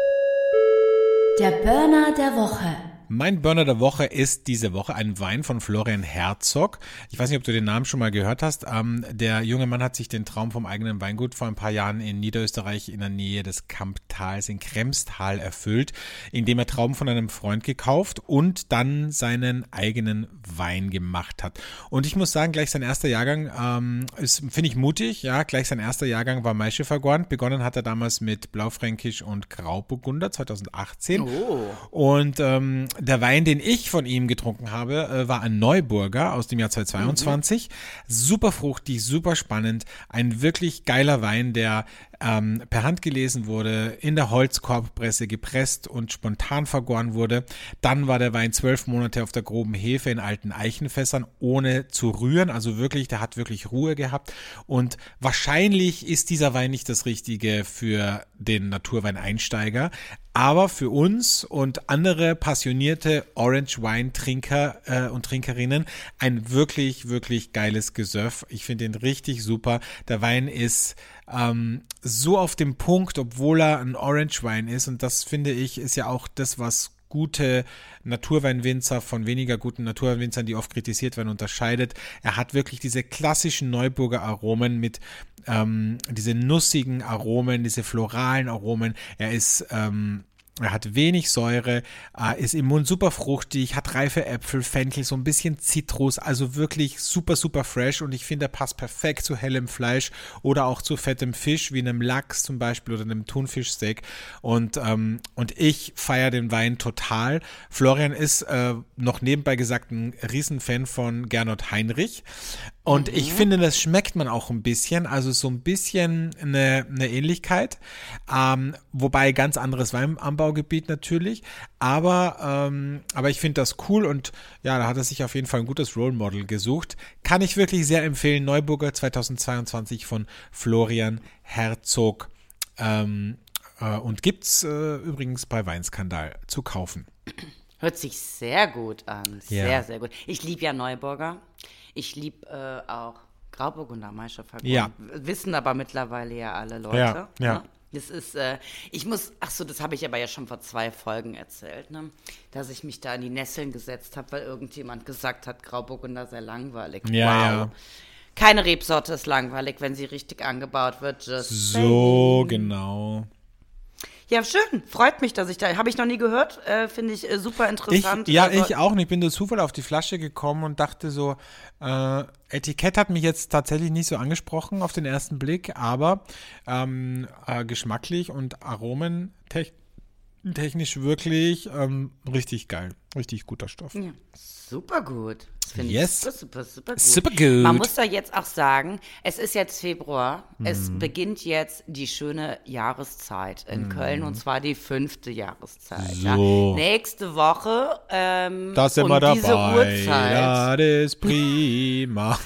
[SPEAKER 3] Der Burner der Woche.
[SPEAKER 1] Mein Burner der Woche ist diese Woche ein Wein von Florian Herzog. Ich weiß nicht, ob du den Namen schon mal gehört hast. Ähm, der junge Mann hat sich den Traum vom eigenen Weingut vor ein paar Jahren in Niederösterreich in der Nähe des Kamptals in Kremstal erfüllt, indem er Trauben von einem Freund gekauft und dann seinen eigenen Wein gemacht hat. Und ich muss sagen, gleich sein erster Jahrgang ähm, ist, finde ich, mutig. Ja, gleich sein erster Jahrgang war Maischeffergorn. Begonnen hat er damals mit Blaufränkisch und Grauburgunder zwanzig achtzehn.
[SPEAKER 2] Oh.
[SPEAKER 1] Und ähm, der Wein, den ich von ihm getrunken habe, äh, war ein Neuburger aus dem Jahr zweitausendzweiundzwanzig. Mhm. Super fruchtig, super spannend. Ein wirklich geiler Wein, der ähm, per Hand gelesen wurde, in der Holzkorbpresse gepresst und spontan vergoren wurde. Dann war der Wein zwölf Monate auf der groben Hefe in alten Eichenfässern, ohne zu rühren. Also wirklich, der hat wirklich Ruhe gehabt. Und wahrscheinlich ist dieser Wein nicht das Richtige für den Naturweineinsteiger. aber für uns und andere passionierte Orange-Wine-Trinker äh, und Trinkerinnen ein wirklich, wirklich geiles Gesöff. Ich finde ihn richtig super. Der Wein ist ähm, so auf dem Punkt, obwohl er ein Orange-Wein ist, und das finde ich, ist ja auch das, was gute Naturweinwinzer von weniger guten Naturweinwinzern, die oft kritisiert werden, unterscheidet. Er hat wirklich diese klassischen Neuburger Aromen mit ähm, diese nussigen Aromen, diese floralen Aromen. Er ist ähm, Er hat wenig Säure, äh, ist im Mund super fruchtig, hat reife Äpfel, Fenchel, so ein bisschen Zitrus, also wirklich super, super fresh, und ich finde, er passt perfekt zu hellem Fleisch oder auch zu fettem Fisch, wie einem Lachs zum Beispiel oder einem Thunfischsteak, und, ähm, und ich feiere den Wein total. Florian ist äh, noch nebenbei gesagt ein Riesenfan von Gernot Heinrich. Und ich finde, das schmeckt man auch ein bisschen, also so ein bisschen eine, eine Ähnlichkeit, ähm, wobei ganz anderes Weinanbaugebiet natürlich, aber, ähm, aber ich finde das cool, und ja, da hat er sich auf jeden Fall ein gutes Role Model gesucht. Kann ich wirklich sehr empfehlen, Neuburger zweitausendzweiundzwanzig von Florian Herzog, ähm, äh, und gibt's äh, übrigens bei Weinskandal zu kaufen.
[SPEAKER 2] Hört sich sehr gut an, sehr,
[SPEAKER 1] Ja.
[SPEAKER 2] sehr gut. Ich liebe ja Neuburger. Ich liebe äh, auch Grauburgunder Maischevergoren.
[SPEAKER 1] Ja.
[SPEAKER 2] Wissen aber mittlerweile ja alle Leute.
[SPEAKER 1] Ja, ja.
[SPEAKER 2] Ne? Das ist, äh, ich muss, ach so, das habe ich aber ja schon vor zwei Folgen erzählt, ne? Dass ich mich da in die Nesseln gesetzt habe, weil irgendjemand gesagt hat, Grauburgunder sei langweilig.
[SPEAKER 1] Ja,
[SPEAKER 2] wow.
[SPEAKER 1] ja.
[SPEAKER 2] Keine Rebsorte ist langweilig, wenn sie richtig angebaut wird. Just
[SPEAKER 1] So,
[SPEAKER 2] saying.
[SPEAKER 1] genau.
[SPEAKER 2] Ja, schön. Freut mich, dass ich da, habe ich noch nie gehört. Äh, Finde ich äh, super
[SPEAKER 1] Ich,
[SPEAKER 2] interessant.
[SPEAKER 1] ja,
[SPEAKER 2] Also-
[SPEAKER 1] ich auch. Und ich bin durch Zufall auf die Flasche gekommen und dachte so, äh, Etikett hat mich jetzt tatsächlich nicht so angesprochen auf den ersten Blick, aber ähm, äh, geschmacklich und aromentechnisch wirklich ähm, richtig geil. Richtig guter Stoff.
[SPEAKER 2] Ja, super gut. Das finde
[SPEAKER 1] Yes.
[SPEAKER 2] ich super, super, super gut.
[SPEAKER 1] Super gut.
[SPEAKER 2] Man muss da jetzt auch sagen, es ist jetzt Februar.
[SPEAKER 1] Mhm.
[SPEAKER 2] Es beginnt jetzt die schöne Jahreszeit in Köln, und zwar die fünfte Jahreszeit. Ja.
[SPEAKER 1] So.
[SPEAKER 2] Nächste Woche ähm,
[SPEAKER 1] Da sind
[SPEAKER 2] um
[SPEAKER 1] wir
[SPEAKER 2] diese
[SPEAKER 1] dabei.
[SPEAKER 2] Uhrzeit.
[SPEAKER 1] Das ist prima.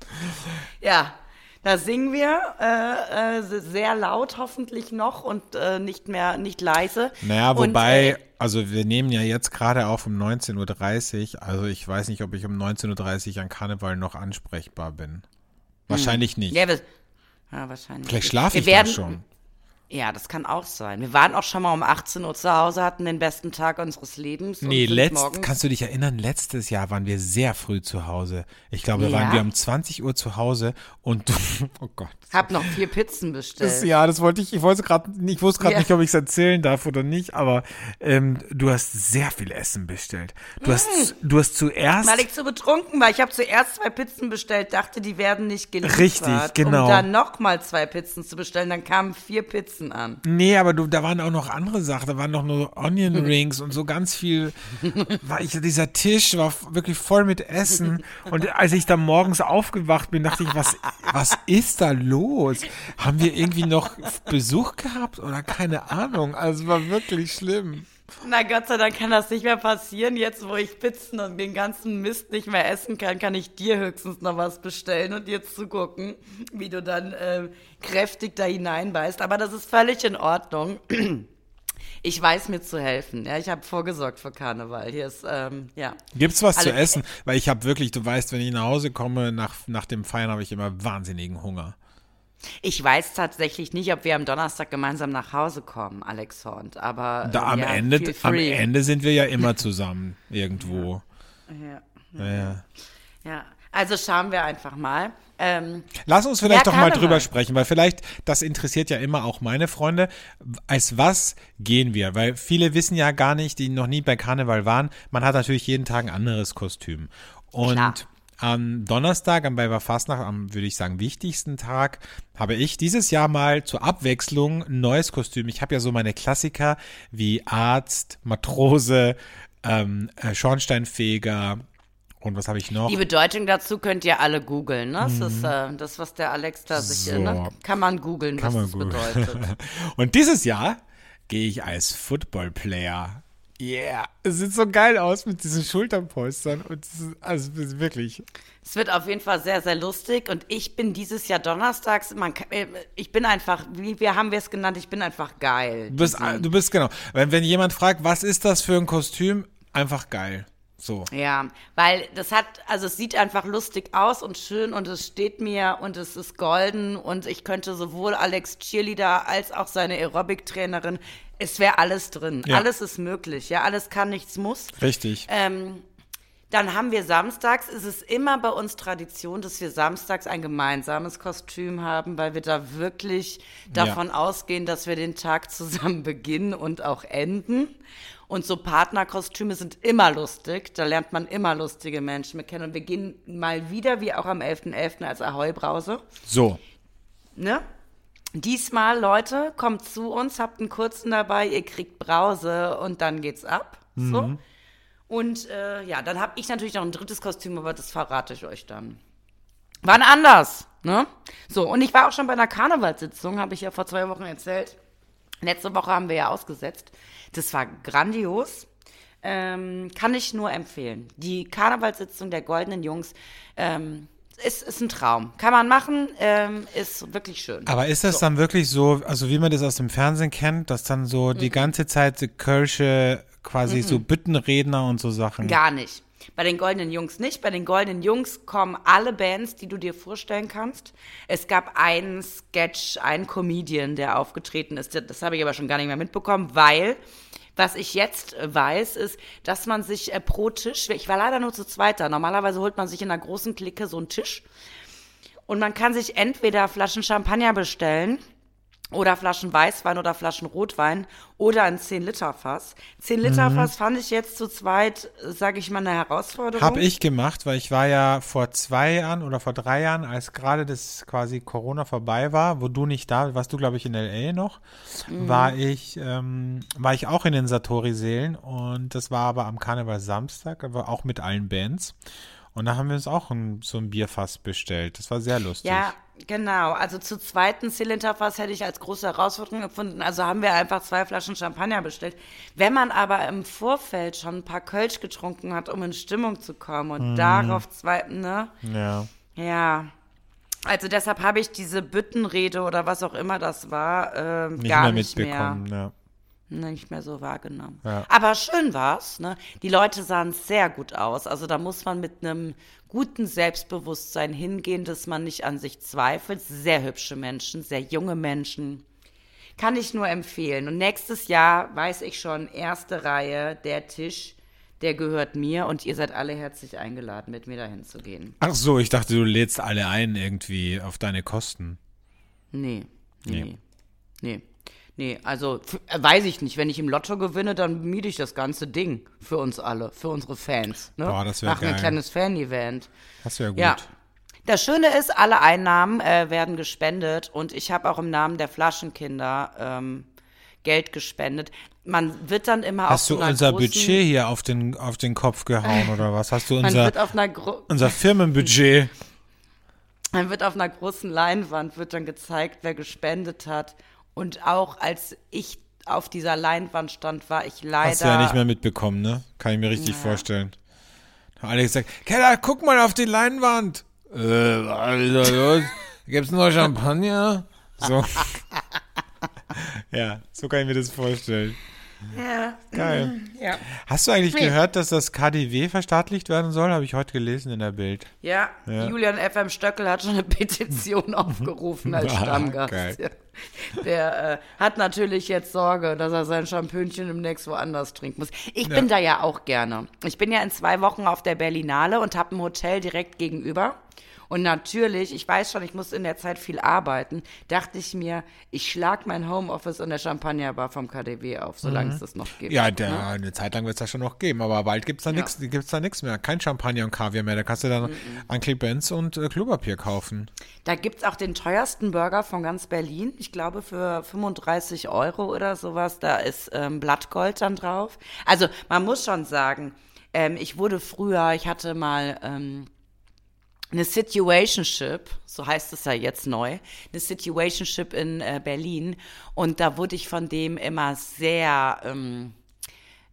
[SPEAKER 2] Ja, da singen wir äh, äh, sehr laut hoffentlich noch und äh, nicht mehr, nicht leise.
[SPEAKER 1] Naja,
[SPEAKER 2] Und,
[SPEAKER 1] wobei,
[SPEAKER 2] äh,
[SPEAKER 1] also wir nehmen ja jetzt gerade auf um neunzehn Uhr dreißig, also ich weiß nicht, ob ich um neunzehn Uhr dreißig an Karneval noch ansprechbar bin. Wahrscheinlich nicht.
[SPEAKER 2] Ja, wir, ja, wahrscheinlich.
[SPEAKER 1] Vielleicht schlafe
[SPEAKER 2] Wir
[SPEAKER 1] ich
[SPEAKER 2] werden,
[SPEAKER 1] da schon.
[SPEAKER 2] Ja, das kann auch sein. Wir waren auch schon mal um achtzehn Uhr zu Hause, hatten den besten Tag unseres Lebens. und
[SPEAKER 1] Nee,
[SPEAKER 2] sind
[SPEAKER 1] letzt,
[SPEAKER 2] morgens-
[SPEAKER 1] kannst du dich erinnern, letztes Jahr waren wir sehr früh zu Hause. Ich glaube, da
[SPEAKER 2] Ja?
[SPEAKER 1] waren wir um zwanzig Uhr zu Hause und du, oh Gott.
[SPEAKER 2] Hab noch vier Pizzen bestellt.
[SPEAKER 1] Das, ja, das wollte ich, ich wollte gerade, ich wusste gerade
[SPEAKER 2] Ja.
[SPEAKER 1] nicht, ob ich es erzählen darf oder nicht, aber ähm, du hast sehr viel Essen bestellt. Du hast, du hast zuerst,
[SPEAKER 2] Weil ich so betrunken war. Ich habe zuerst zwei Pizzen bestellt, dachte, die werden nicht geliefert.
[SPEAKER 1] Richtig, genau.
[SPEAKER 2] Um dann nochmal zwei Pizzen zu bestellen, dann kamen vier Pizzen an.
[SPEAKER 1] nee, aber du, da waren auch noch andere Sachen, da waren noch nur Onion Rings und so ganz viel, war ich, dieser Tisch war wirklich voll mit Essen, und als ich dann morgens aufgewacht bin, dachte ich, was, was ist da los? Haben wir irgendwie noch Besuch gehabt oder keine Ahnung, also es war wirklich schlimm.
[SPEAKER 2] Na Gott sei Dank kann das nicht mehr passieren. Jetzt, wo ich Pizzen und den ganzen Mist nicht mehr essen kann, kann ich dir höchstens noch was bestellen und dir zugucken, wie du dann äh, kräftig da hineinbeißt. Aber das ist völlig in Ordnung. Ich weiß mir zu helfen. Ja, ich habe vorgesorgt für Karneval. Hier ist, ähm, ja.
[SPEAKER 1] Gibt's was zu
[SPEAKER 2] Alle-
[SPEAKER 1] essen? Weil ich habe wirklich, du weißt, wenn ich nach Hause komme, nach, nach dem Feiern habe ich immer wahnsinnigen Hunger.
[SPEAKER 2] Ich weiß tatsächlich nicht, ob wir am Donnerstag gemeinsam nach Hause kommen, Alex Horn. Aber
[SPEAKER 1] Da,
[SPEAKER 2] äh,
[SPEAKER 1] am,
[SPEAKER 2] ja,
[SPEAKER 1] Ende,
[SPEAKER 2] feel
[SPEAKER 1] am
[SPEAKER 2] free.
[SPEAKER 1] Ende sind wir ja immer zusammen irgendwo.
[SPEAKER 2] Ja,
[SPEAKER 1] Ja, ja.
[SPEAKER 2] ja. Also schauen wir einfach mal. Ähm,
[SPEAKER 1] Lass uns vielleicht
[SPEAKER 2] Ja,
[SPEAKER 1] doch mal
[SPEAKER 2] Karneval.
[SPEAKER 1] drüber sprechen, weil vielleicht, das interessiert ja immer auch meine Freunde, als was gehen wir? Weil viele wissen ja gar nicht, die noch nie bei Karneval waren, man hat natürlich jeden Tag ein anderes Kostüm. Und
[SPEAKER 2] Klar.
[SPEAKER 1] am Donnerstag, am Weiberfastnacht, am, würde ich sagen, wichtigsten Tag, habe ich dieses Jahr mal zur Abwechslung ein neues Kostüm. Ich habe ja so meine Klassiker wie Arzt, Matrose, ähm, äh, Schornsteinfeger. Und was habe ich noch?
[SPEAKER 2] Die Bedeutung dazu könnt ihr alle googeln, ne? Das ist äh, das, was der Alex da sich,
[SPEAKER 1] Mhm. So.
[SPEAKER 2] ne? Kann man googeln, was
[SPEAKER 1] Kann man
[SPEAKER 2] das
[SPEAKER 1] googeln.
[SPEAKER 2] bedeutet.
[SPEAKER 1] Und dieses Jahr gehe ich als Football-Player. Yeah, es sieht so geil aus mit diesen Schulterpolstern und es ist, also es ist wirklich.
[SPEAKER 2] Es wird auf jeden Fall sehr, sehr lustig und ich bin dieses Jahr donnerstags, man, kann- äh, ich bin einfach, wie wir haben wir es genannt, ich bin einfach geil.
[SPEAKER 1] Du bist, du bist genau. Wenn, wenn jemand fragt, was ist das für ein Kostüm, einfach geil. So.
[SPEAKER 2] Ja, weil das hat, also es sieht einfach lustig aus und schön und es steht mir und es ist golden und ich könnte sowohl Alex Cheerleader als auch seine Aerobic-Trainerin, es wäre alles drin.
[SPEAKER 1] Ja.
[SPEAKER 2] Alles ist möglich, ja, alles kann, nichts muss.
[SPEAKER 1] Richtig.
[SPEAKER 2] Ähm, dann haben wir samstags, ist es immer bei uns Tradition, dass wir samstags ein gemeinsames Kostüm haben, weil wir da wirklich davon ausgehen, dass wir den Tag zusammen beginnen und auch enden. Und so Partnerkostüme sind immer lustig, da lernt man immer lustige Menschen kennen. Und wir gehen mal wieder, wie auch am elften elften als Ahoi-Brause,
[SPEAKER 1] So.
[SPEAKER 2] ne? Diesmal, Leute, kommt zu uns, habt einen kurzen dabei, ihr kriegt Brause und dann geht's ab. So. Und äh, ja, dann habe ich natürlich noch ein drittes Kostüm, aber das verrate ich euch dann. Wann anders, ne? So, und ich war auch schon bei einer Karnevalssitzung, habe ich ja vor zwei Wochen erzählt. Letzte Woche haben wir ja ausgesetzt. Das war grandios. Ähm, kann ich nur empfehlen. Die Karnevalssitzung der Goldenen Jungs ähm, ist, ist ein Traum. Kann man machen, ähm, ist wirklich schön.
[SPEAKER 1] Aber ist das
[SPEAKER 2] So.
[SPEAKER 1] dann wirklich so, also wie man das aus dem Fernsehen kennt, dass dann so die ganze Zeit die Kölsche quasi so Büttenredner und so Sachen?
[SPEAKER 2] Gar nicht. Bei den Goldenen Jungs nicht. Bei den Goldenen Jungs kommen alle Bands, die du dir vorstellen kannst. Es gab einen Sketch, einen Comedian, der aufgetreten ist. Das habe ich aber schon gar nicht mehr mitbekommen, weil was ich jetzt weiß, ist, dass man sich äh, pro Tisch, ich war leider nur zu zweit da, normalerweise holt man sich in einer großen Clique so einen Tisch und man kann sich entweder Flaschen Champagner bestellen oder Flaschen Weißwein oder Flaschen Rotwein oder ein zehn-Liter-Fass. zehn-Liter-Fass fand ich jetzt zu zweit, sage ich mal, eine Herausforderung.
[SPEAKER 1] Habe ich gemacht, weil ich war ja vor zwei Jahren oder vor drei Jahren, als gerade das quasi Corona vorbei war, wo du nicht da, warst du glaube ich in L A noch, war ich ähm, war ich auch in den Satori-Sälen und das war aber am Karneval Samstag, aber auch mit allen Bands. Und da haben wir uns auch ein, so ein Bierfass bestellt. Das war sehr lustig.
[SPEAKER 2] Ja, genau. Also zu zweiten Zylinderfass hätte ich als große Herausforderung empfunden. Also haben wir einfach zwei Flaschen Champagner bestellt. Wenn man aber im Vorfeld schon ein paar Kölsch getrunken hat, um in Stimmung zu kommen und
[SPEAKER 1] Mhm.
[SPEAKER 2] darauf zwei, ne?
[SPEAKER 1] Ja.
[SPEAKER 2] Ja. Also deshalb habe ich diese Büttenrede oder was auch immer das war, ähm,
[SPEAKER 1] Nicht
[SPEAKER 2] gar
[SPEAKER 1] mehr
[SPEAKER 2] nicht mehr.
[SPEAKER 1] mitbekommen. Ja.
[SPEAKER 2] nicht mehr so wahrgenommen.
[SPEAKER 1] Ja.
[SPEAKER 2] Aber schön war's, ne? Die Leute sahen sehr gut aus. Also da muss man mit einem guten Selbstbewusstsein hingehen, dass man nicht an sich zweifelt. Sehr hübsche Menschen, sehr junge Menschen. Kann ich nur empfehlen. Und nächstes Jahr weiß ich schon, erste Reihe, der Tisch, der gehört mir und ihr seid alle herzlich eingeladen, mit mir dahin zu gehen.
[SPEAKER 1] Ach so, ich dachte, du lädst alle ein irgendwie auf deine Kosten.
[SPEAKER 2] Nee,
[SPEAKER 1] Nee.
[SPEAKER 2] nee, nee. Nee, also f- äh, weiß ich nicht. Wenn ich im Lotto gewinne, dann miete ich das ganze Ding für uns alle, für unsere Fans. Ne?
[SPEAKER 1] Boah, das wär
[SPEAKER 2] Machen ein
[SPEAKER 1] geil.
[SPEAKER 2] kleines Fan-Event.
[SPEAKER 1] Das wäre gut.
[SPEAKER 2] Ja. Das Schöne ist, alle Einnahmen äh, werden gespendet und ich habe auch im Namen der Flaschenkinder ähm, Geld gespendet. Man wird dann immer
[SPEAKER 1] Hast
[SPEAKER 2] auf
[SPEAKER 1] du
[SPEAKER 2] so einer
[SPEAKER 1] unser
[SPEAKER 2] großen,
[SPEAKER 1] Budget hier auf den, auf den Kopf gehauen oder was? Hast du
[SPEAKER 2] man
[SPEAKER 1] unser,
[SPEAKER 2] wird auf einer Gro-
[SPEAKER 1] unser Firmenbudget?
[SPEAKER 2] Dann wird auf einer großen Leinwand wird dann gezeigt, wer gespendet hat. Und auch als ich auf dieser Leinwand stand, war ich leider.
[SPEAKER 1] Hast du ja nicht mehr mitbekommen, ne? Kann ich mir richtig vorstellen. Haben alle gesagt, Keller, guck mal auf die Leinwand. Äh, was ist da los? Gibt's noch Champagner? So. Ja, so kann ich mir das vorstellen.
[SPEAKER 2] Ja.
[SPEAKER 1] Geil.
[SPEAKER 2] Ja.
[SPEAKER 1] Hast du eigentlich
[SPEAKER 2] Nee.
[SPEAKER 1] gehört, dass das K D W verstaatlicht werden soll? Habe ich heute gelesen in der Bild.
[SPEAKER 2] Ja,
[SPEAKER 1] Ja.
[SPEAKER 2] Julian F M. Stöckel hat schon eine Petition aufgerufen als
[SPEAKER 1] Ah,
[SPEAKER 2] Stammgast.
[SPEAKER 1] geil.
[SPEAKER 2] Der äh, hat natürlich jetzt Sorge, dass er sein Champönchen demnächst woanders trinken muss. Ich bin da ja auch gerne. Ich bin ja in zwei Wochen auf der Berlinale und habe ein Hotel direkt gegenüber. Und natürlich, ich weiß schon, ich muss in der Zeit viel arbeiten, dachte ich mir, ich schlag mein Homeoffice in der Champagnerbar vom K D W auf, solange es das noch gibt.
[SPEAKER 1] Ja, der, eine Zeit lang wird es da schon noch geben, aber bald gibt's da
[SPEAKER 2] Ja.
[SPEAKER 1] nichts, gibt's da nichts mehr. Kein Champagner und Kaviar mehr. Da kannst du dann Uncle Benz und äh, Klopapier kaufen.
[SPEAKER 2] Da gibt's auch den teuersten Burger von ganz Berlin. Ich glaube für fünfunddreißig Euro oder sowas. Da ist ähm, Blattgold dann drauf. Also man muss schon sagen, ähm, ich wurde früher, ich hatte mal ähm, eine Situationship, so heißt es ja jetzt neu, eine Situationship in äh, Berlin. Und da wurde ich von dem immer sehr... Ähm,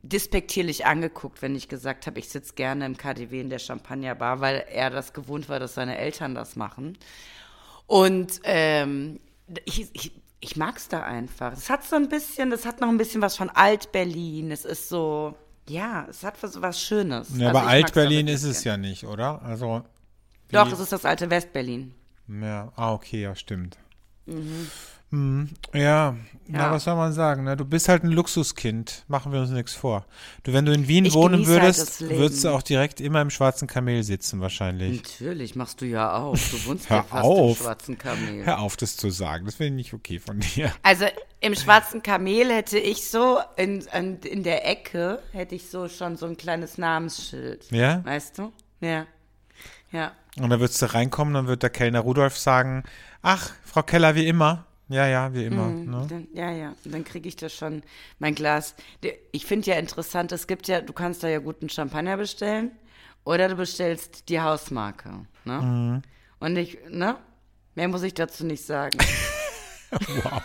[SPEAKER 2] despektierlich angeguckt, wenn ich gesagt habe, ich sitze gerne im K D W in der Champagnerbar, weil er das gewohnt war, dass seine Eltern das machen. Und ähm, ich, ich, ich mag es da einfach. Es hat so ein bisschen, das hat noch ein bisschen was von Alt-Berlin. Es ist so, ja, es hat was, was Schönes.
[SPEAKER 1] Ja,
[SPEAKER 2] also
[SPEAKER 1] aber Alt-Berlin ist es ja nicht, oder? Also wie?
[SPEAKER 2] Doch, es ist das alte West-Berlin.
[SPEAKER 1] Ja, ah, okay, ja, stimmt.
[SPEAKER 2] Mhm.
[SPEAKER 1] Hm, ja, na,
[SPEAKER 2] Ja.
[SPEAKER 1] was soll man sagen, ne? Du bist halt ein Luxuskind, machen wir uns nichts vor. Du, wenn du in Wien
[SPEAKER 2] Ich
[SPEAKER 1] wohnen
[SPEAKER 2] genieße halt
[SPEAKER 1] würdest,
[SPEAKER 2] das Leben.
[SPEAKER 1] würdest du auch direkt immer im schwarzen Kamel sitzen wahrscheinlich.
[SPEAKER 2] Natürlich, machst du ja auch. Du wohnst
[SPEAKER 1] Hör
[SPEAKER 2] ja fast
[SPEAKER 1] auf.
[SPEAKER 2] im schwarzen Kamel.
[SPEAKER 1] Hör auf, das zu sagen, das finde ich nicht okay von dir.
[SPEAKER 2] Also im schwarzen Kamel hätte ich so, in, in, in der Ecke, hätte ich so schon so ein kleines Namensschild.
[SPEAKER 1] Ja?
[SPEAKER 2] Weißt du? Ja. Ja.
[SPEAKER 1] Und dann würdest du reinkommen, dann wird der Kellner Rudolf sagen, ach, Frau Keller, wie immer. Ja, ja, wie immer.
[SPEAKER 2] Mhm,
[SPEAKER 1] Ne?
[SPEAKER 2] dann, ja, ja, und dann kriege ich das schon, mein Glas. Der- Ich finde ja interessant, es gibt ja, du kannst da ja guten Champagner bestellen oder du bestellst die Hausmarke. Ne?
[SPEAKER 1] Mhm.
[SPEAKER 2] Und ich, ne? Mehr muss ich dazu nicht sagen.
[SPEAKER 1] Wow.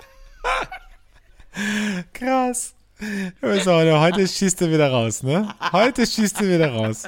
[SPEAKER 1] Krass. So, heute schießt du wieder raus, ne? Heute schießt du wieder raus.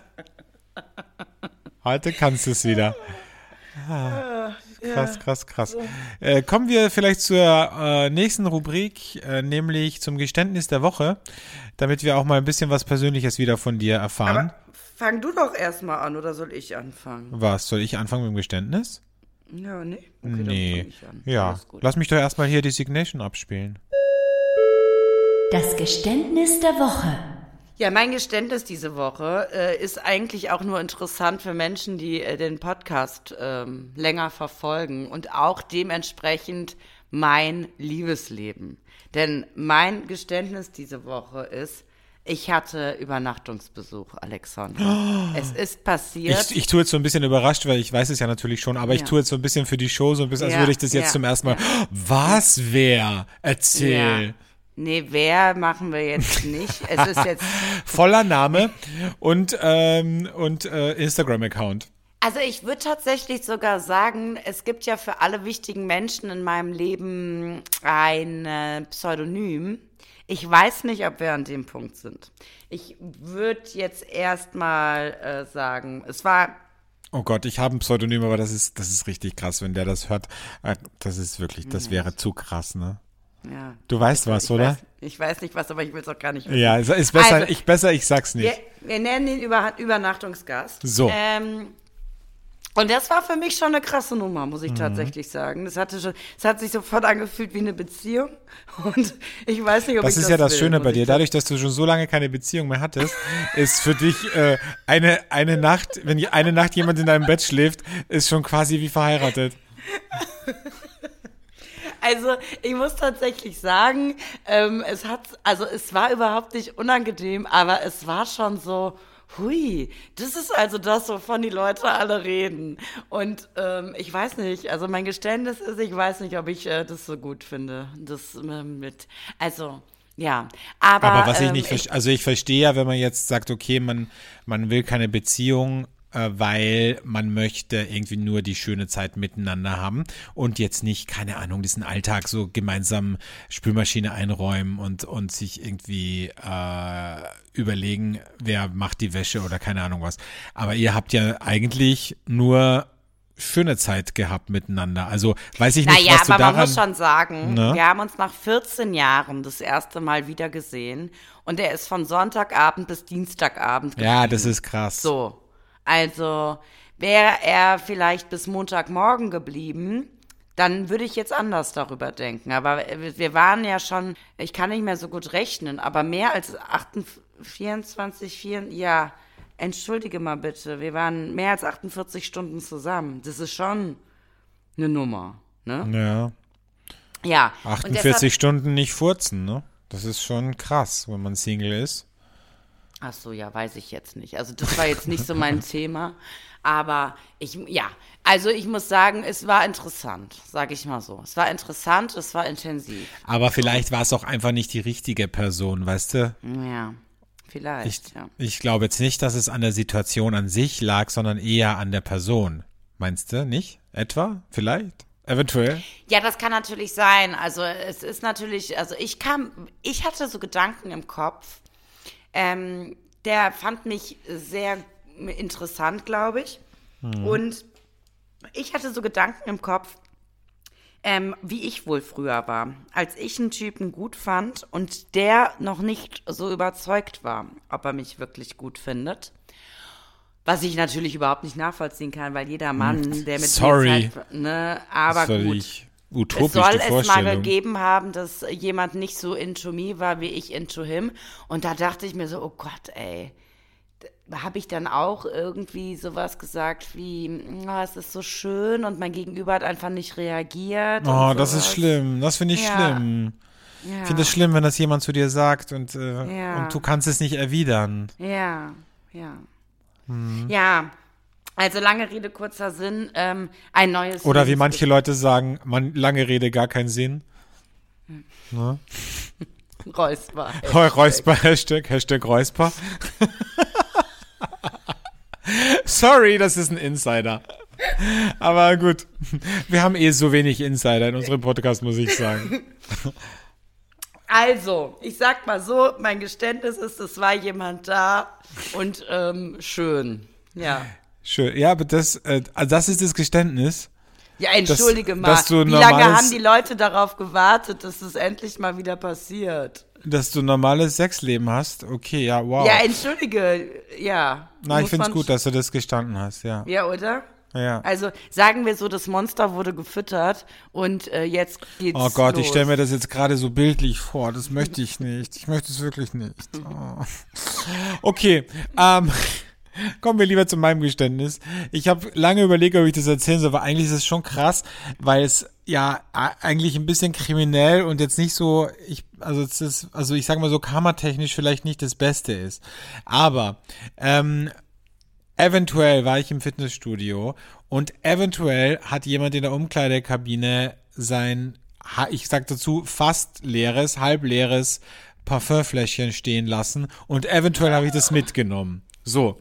[SPEAKER 1] Heute kannst du es wieder. Ah, krass, krass, krass. Äh, kommen wir vielleicht zur äh, nächsten Rubrik, äh, nämlich zum Geständnis der Woche, damit wir auch mal ein bisschen was Persönliches wieder von dir erfahren.
[SPEAKER 2] Aber fang du doch erstmal an, oder soll ich anfangen?
[SPEAKER 1] Was, soll ich anfangen mit dem Geständnis?
[SPEAKER 2] Ja, nee. Okay, dann
[SPEAKER 1] Nee.
[SPEAKER 2] fang ich an.
[SPEAKER 1] Ja,
[SPEAKER 2] Alles gut.
[SPEAKER 1] lass mich doch erstmal hier die Signation abspielen.
[SPEAKER 3] Das Geständnis der Woche.
[SPEAKER 2] Ja, mein Geständnis diese Woche äh, ist eigentlich auch nur interessant für Menschen, die äh, den Podcast ähm, länger verfolgen und auch dementsprechend mein Liebesleben. Denn mein Geständnis diese Woche ist, ich hatte Übernachtungsbesuch, Alexandra. Es ist passiert.
[SPEAKER 1] Ich, ich tue jetzt so ein bisschen überrascht, weil ich weiß es ja natürlich schon, aber ich
[SPEAKER 2] Ja.
[SPEAKER 1] tue jetzt so ein bisschen für die Show, so ein bisschen, als
[SPEAKER 2] Ja,
[SPEAKER 1] würde ich das jetzt
[SPEAKER 2] ja,
[SPEAKER 1] zum ersten Mal. Was, wer? Erzähl.
[SPEAKER 2] Ja. Nee, wer machen wir jetzt nicht. Es ist jetzt.
[SPEAKER 1] Voller Name und, ähm, und äh, Instagram-Account.
[SPEAKER 2] Also ich würde tatsächlich sogar sagen, es gibt ja für alle wichtigen Menschen in meinem Leben ein äh, Pseudonym. Ich weiß nicht, ob wir an dem Punkt sind. Ich würde jetzt erstmal äh, sagen, es war,
[SPEAKER 1] Oh Gott, ich habe ein Pseudonym, aber das ist, das ist richtig krass, wenn der das hört. Äh, Das ist wirklich, das wäre zu krass, ne?
[SPEAKER 2] ja.
[SPEAKER 1] Du weißt was,
[SPEAKER 2] ich
[SPEAKER 1] oder?
[SPEAKER 2] Weiß, ich weiß nicht was, aber ich will es auch gar nicht wissen.
[SPEAKER 1] Ja, ist ist besser,
[SPEAKER 2] Also,
[SPEAKER 1] ich besser, ich sag's nicht.
[SPEAKER 2] Wir, wir nennen ihn Über, Übernachtungsgast.
[SPEAKER 1] So.
[SPEAKER 2] Ähm, und das war für mich schon eine krasse Nummer, muss
[SPEAKER 1] Mhm.
[SPEAKER 2] ich tatsächlich sagen. Das hatte schon, es hat sich sofort angefühlt wie eine Beziehung. Und ich weiß nicht, ob
[SPEAKER 1] Das
[SPEAKER 2] ich
[SPEAKER 1] ist
[SPEAKER 2] das
[SPEAKER 1] ja das
[SPEAKER 2] will,
[SPEAKER 1] Schöne
[SPEAKER 2] muss
[SPEAKER 1] bei
[SPEAKER 2] ich
[SPEAKER 1] dir.
[SPEAKER 2] sagen.
[SPEAKER 1] Dadurch, dass du schon so lange keine Beziehung mehr hattest, ist für dich äh, eine, eine Nacht, wenn eine Nacht jemand in deinem Bett schläft, ist schon quasi wie verheiratet.
[SPEAKER 2] Also ich muss tatsächlich sagen, ähm, es hat, also es war überhaupt nicht unangenehm, aber es war schon so, hui, das ist also das, wovon die Leute alle reden. Und ähm, ich weiß nicht, also mein Geständnis ist, ich weiß nicht, ob ich äh, das so gut finde. Das äh, mit, also ja, aber,
[SPEAKER 1] Aber was ich
[SPEAKER 2] ähm,
[SPEAKER 1] nicht verstehe, also ich verstehe ja, wenn man jetzt sagt, okay, man, man will keine Beziehung, äh, weil man möchte irgendwie nur die schöne Zeit miteinander haben und jetzt nicht, keine Ahnung, diesen Alltag so gemeinsam Spülmaschine einräumen und, und sich irgendwie äh, überlegen, wer macht die Wäsche oder keine Ahnung was. Aber ihr habt ja eigentlich nur schöne Zeit gehabt miteinander. Also weiß ich nicht,
[SPEAKER 2] Naja,
[SPEAKER 1] was du
[SPEAKER 2] aber
[SPEAKER 1] daran...
[SPEAKER 2] man muss schon sagen,
[SPEAKER 1] Ne?
[SPEAKER 2] wir haben uns nach vierzehn Jahren das erste Mal wieder gesehen und er ist von Sonntagabend bis Dienstagabend
[SPEAKER 1] Ja, das ist krass.
[SPEAKER 2] so. Also wäre er vielleicht bis Montagmorgen geblieben, dann würde ich jetzt anders darüber denken. Aber wir waren ja schon, ich kann nicht mehr so gut rechnen, aber mehr als achtundvierzig, vierundzwanzig, vier, ja, entschuldige mal bitte, wir waren mehr als achtundvierzig Stunden zusammen. Das ist schon eine Nummer, ne?
[SPEAKER 1] Ja.
[SPEAKER 2] Ja. und
[SPEAKER 1] achtundvierzig
[SPEAKER 2] deshalb-
[SPEAKER 1] Stunden nicht furzen, ne? Das ist schon krass, wenn man Single ist.
[SPEAKER 2] Ach so, ja, weiß ich jetzt nicht. Also das war jetzt nicht so mein Thema, aber ich, ja, also ich muss sagen, es war interessant, sage ich mal so. Es war interessant, es war intensiv.
[SPEAKER 1] Aber vielleicht war es auch einfach nicht die richtige Person, weißt du?
[SPEAKER 2] Ja,
[SPEAKER 1] Ich,
[SPEAKER 2] vielleicht, ja.
[SPEAKER 1] ich glaube jetzt nicht, dass es an der Situation an sich lag, sondern eher an der Person. Meinst du nicht? Etwa? Vielleicht? Eventuell?
[SPEAKER 2] Ja, das kann natürlich sein. Also es ist natürlich, also ich kam, ich hatte so Gedanken im Kopf, Ähm, der fand mich sehr interessant, glaube ich. Mhm. Und ich hatte so Gedanken im Kopf, ähm, wie ich wohl früher war. Als ich einen Typen gut fand und der noch nicht so überzeugt war, ob er mich wirklich gut findet. Was ich natürlich überhaupt nicht nachvollziehen kann, weil jeder Mann, der mit
[SPEAKER 1] Sorry.
[SPEAKER 2] mir Zeit, ne, aber gut.
[SPEAKER 1] Utopisch,
[SPEAKER 2] es soll
[SPEAKER 1] die
[SPEAKER 2] es
[SPEAKER 1] Vorstellung.
[SPEAKER 2] mal gegeben haben, dass jemand nicht so into me war, wie ich into him. Und da dachte ich mir so, oh Gott, ey, habe ich dann auch irgendwie sowas gesagt wie, oh, es ist so schön und mein Gegenüber hat einfach nicht reagiert.
[SPEAKER 1] Oh, das ist schlimm. Das finde ich
[SPEAKER 2] ja.
[SPEAKER 1] schlimm.
[SPEAKER 2] Ja.
[SPEAKER 1] Ich finde es schlimm, wenn das jemand zu dir sagt und, äh,
[SPEAKER 2] ja.
[SPEAKER 1] und du kannst es nicht erwidern.
[SPEAKER 2] Ja, ja.
[SPEAKER 1] Hm.
[SPEAKER 2] Ja, also lange Rede, kurzer Sinn, ähm, ein neues...
[SPEAKER 1] Oder wie manche Leute sagen, man, lange Rede, gar keinen Sinn.
[SPEAKER 2] Hm.
[SPEAKER 1] Ne?
[SPEAKER 2] Räusper.
[SPEAKER 1] Räusper, Hashtag, Hashtag Räusper. Sorry, das ist ein Insider. Aber gut, wir haben eh so wenig Insider in unserem Podcast, muss ich sagen.
[SPEAKER 2] Also, ich sag mal so, mein Geständnis ist, es war jemand da und ähm, schön, ja.
[SPEAKER 1] Schön, ja, aber das, äh, das ist das Geständnis.
[SPEAKER 2] Ja, entschuldige
[SPEAKER 1] dass,
[SPEAKER 2] mal,
[SPEAKER 1] dass du
[SPEAKER 2] wie
[SPEAKER 1] normales,
[SPEAKER 2] lange haben die Leute darauf gewartet, dass es endlich mal wieder passiert?
[SPEAKER 1] Dass du normales Sexleben hast? Okay, ja, wow.
[SPEAKER 2] Ja, entschuldige, ja.
[SPEAKER 1] Na, ich find's gut, dass du das gestanden hast, ja.
[SPEAKER 2] Ja, oder?
[SPEAKER 1] Ja.
[SPEAKER 2] Also sagen wir so, das Monster wurde gefüttert und äh, jetzt geht's
[SPEAKER 1] Oh Gott,
[SPEAKER 2] los.
[SPEAKER 1] ich stelle mir das jetzt gerade so bildlich vor. Das möchte ich nicht. Ich möchte es wirklich nicht. Oh. Okay, ähm, kommen wir lieber zu meinem Geständnis. Ich habe lange überlegt, ob ich das erzählen soll, aber eigentlich ist es schon krass, weil es ja eigentlich ein bisschen kriminell und jetzt nicht so, ich, also es ist, also ich sag mal so karmatechnisch vielleicht nicht das Beste ist. Aber ähm, eventuell war ich im Fitnessstudio und eventuell hat jemand in der Umkleidekabine sein, ich sag dazu, fast leeres, halb leeres Parfümfläschchen stehen lassen und eventuell habe ich das mitgenommen. So.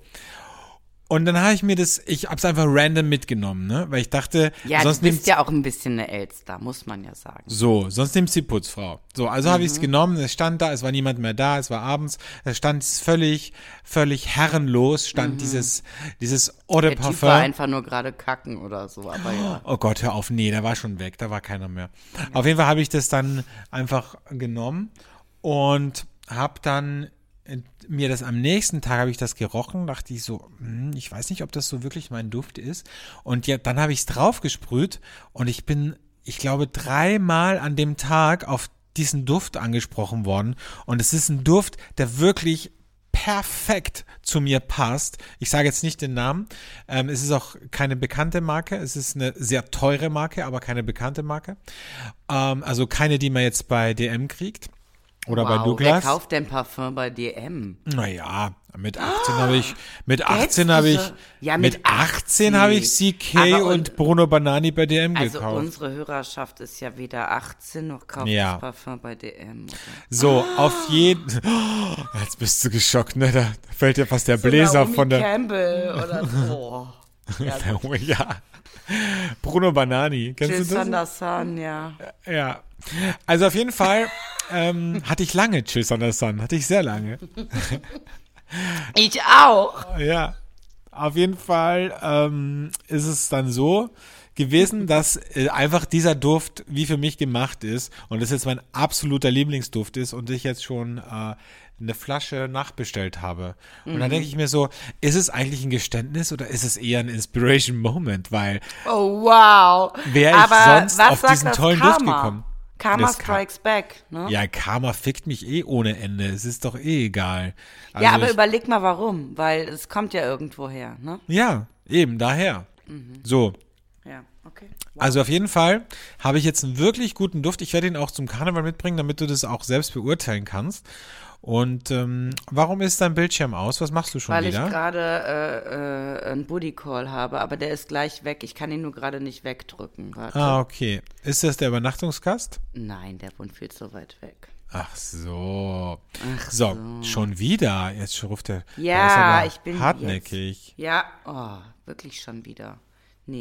[SPEAKER 1] Und dann habe ich mir das, ich habe es einfach random mitgenommen, ne, weil ich dachte,
[SPEAKER 2] ja,
[SPEAKER 1] sonst
[SPEAKER 2] du bist ja auch ein bisschen eine Elster, muss man ja sagen.
[SPEAKER 1] So, sonst nimmt's die Putzfrau. So, also mhm. habe ich es genommen, es stand da, es war niemand mehr da, es war abends, es stand völlig, völlig herrenlos, stand mhm. dieses, dieses Eau de
[SPEAKER 2] Der
[SPEAKER 1] Parfum.
[SPEAKER 2] Typ war einfach nur gerade kacken oder so, aber ja.
[SPEAKER 1] Oh Gott, hör auf, nee, der war schon weg, da war keiner mehr. Ja. Auf jeden Fall habe ich das dann einfach genommen und habe dann mir das am nächsten Tag habe ich das gerochen, dachte ich so, hm, ich weiß nicht, ob das so wirklich mein Duft ist. Und ja, dann habe ich es draufgesprüht und ich bin, ich glaube, dreimal an dem Tag auf diesen Duft angesprochen worden. Und es ist ein Duft, der wirklich perfekt zu mir passt. Ich sage jetzt nicht den Namen. Ähm, es ist auch keine bekannte Marke. Es ist eine sehr teure Marke, aber keine bekannte Marke. Ähm, also keine, die man jetzt bei D M kriegt. Oder
[SPEAKER 2] wow,
[SPEAKER 1] bei Douglas.
[SPEAKER 2] Wer kauft denn Parfum bei D M?
[SPEAKER 1] Naja, mit achtzehn habe ich, mit achtzehn habe ich,
[SPEAKER 2] ja,
[SPEAKER 1] mit, mit achtzehn habe ich C K und, und Bruno Banani bei D M
[SPEAKER 2] also
[SPEAKER 1] gekauft.
[SPEAKER 2] Also unsere Hörerschaft ist ja weder achtzehn noch kauft
[SPEAKER 1] ja.
[SPEAKER 2] das Parfum bei D M. Oder?
[SPEAKER 1] So, ah. auf jeden, oh, jetzt bist du geschockt, ne? Da fällt ja fast der so Bläser
[SPEAKER 2] Naomi
[SPEAKER 1] von der.
[SPEAKER 2] Campbell oder so.
[SPEAKER 1] Ja, ja. Bruno Banani, kennst
[SPEAKER 2] Jill
[SPEAKER 1] du das?
[SPEAKER 2] Sanderson, ja.
[SPEAKER 1] Ja. Also auf jeden Fall ähm, hatte ich lange Chill Under Sun, hatte ich sehr lange.
[SPEAKER 2] Ich auch.
[SPEAKER 1] Ja, auf jeden Fall ähm, ist es dann so gewesen, dass äh, einfach dieser Duft wie für mich gemacht ist und das jetzt mein absoluter Lieblingsduft ist und ich jetzt schon äh, eine Flasche nachbestellt habe. Und mhm. dann denke ich mir so, ist es eigentlich ein Geständnis oder ist es eher ein Inspiration Moment, weil
[SPEAKER 2] oh wow,
[SPEAKER 1] wäre ich
[SPEAKER 2] aber
[SPEAKER 1] sonst auf diesen tollen
[SPEAKER 2] Karma?
[SPEAKER 1] Duft gekommen.
[SPEAKER 2] Karma strikes back, ne?
[SPEAKER 1] Ja, Karma fickt mich eh ohne Ende. Es ist doch eh egal. Also
[SPEAKER 2] ja, aber
[SPEAKER 1] ich,
[SPEAKER 2] überleg mal warum, weil es kommt ja irgendwo her, ne?
[SPEAKER 1] Ja, eben daher. Mhm. So.
[SPEAKER 2] Ja, okay.
[SPEAKER 1] Wow. Also auf jeden Fall habe ich jetzt einen wirklich guten Duft. Ich werde ihn auch zum Karneval mitbringen, damit du das auch selbst beurteilen kannst. Und ähm, warum ist dein Bildschirm aus? Was machst du schon
[SPEAKER 2] Weil
[SPEAKER 1] wieder?
[SPEAKER 2] Weil ich gerade äh, äh, einen Booty Call habe, aber der ist gleich weg. Ich kann ihn nur gerade nicht wegdrücken. Warte.
[SPEAKER 1] Ah, okay. Ist das der Übernachtungsgast?
[SPEAKER 2] Nein, der wohnt viel zu weit weg.
[SPEAKER 1] Ach so.
[SPEAKER 2] Ach
[SPEAKER 1] so.
[SPEAKER 2] so,
[SPEAKER 1] schon wieder. Jetzt ruft der.
[SPEAKER 2] Ja,
[SPEAKER 1] der ist
[SPEAKER 2] ich bin
[SPEAKER 1] hartnäckig.
[SPEAKER 2] Jetzt, ja, oh, wirklich schon wieder. Nee.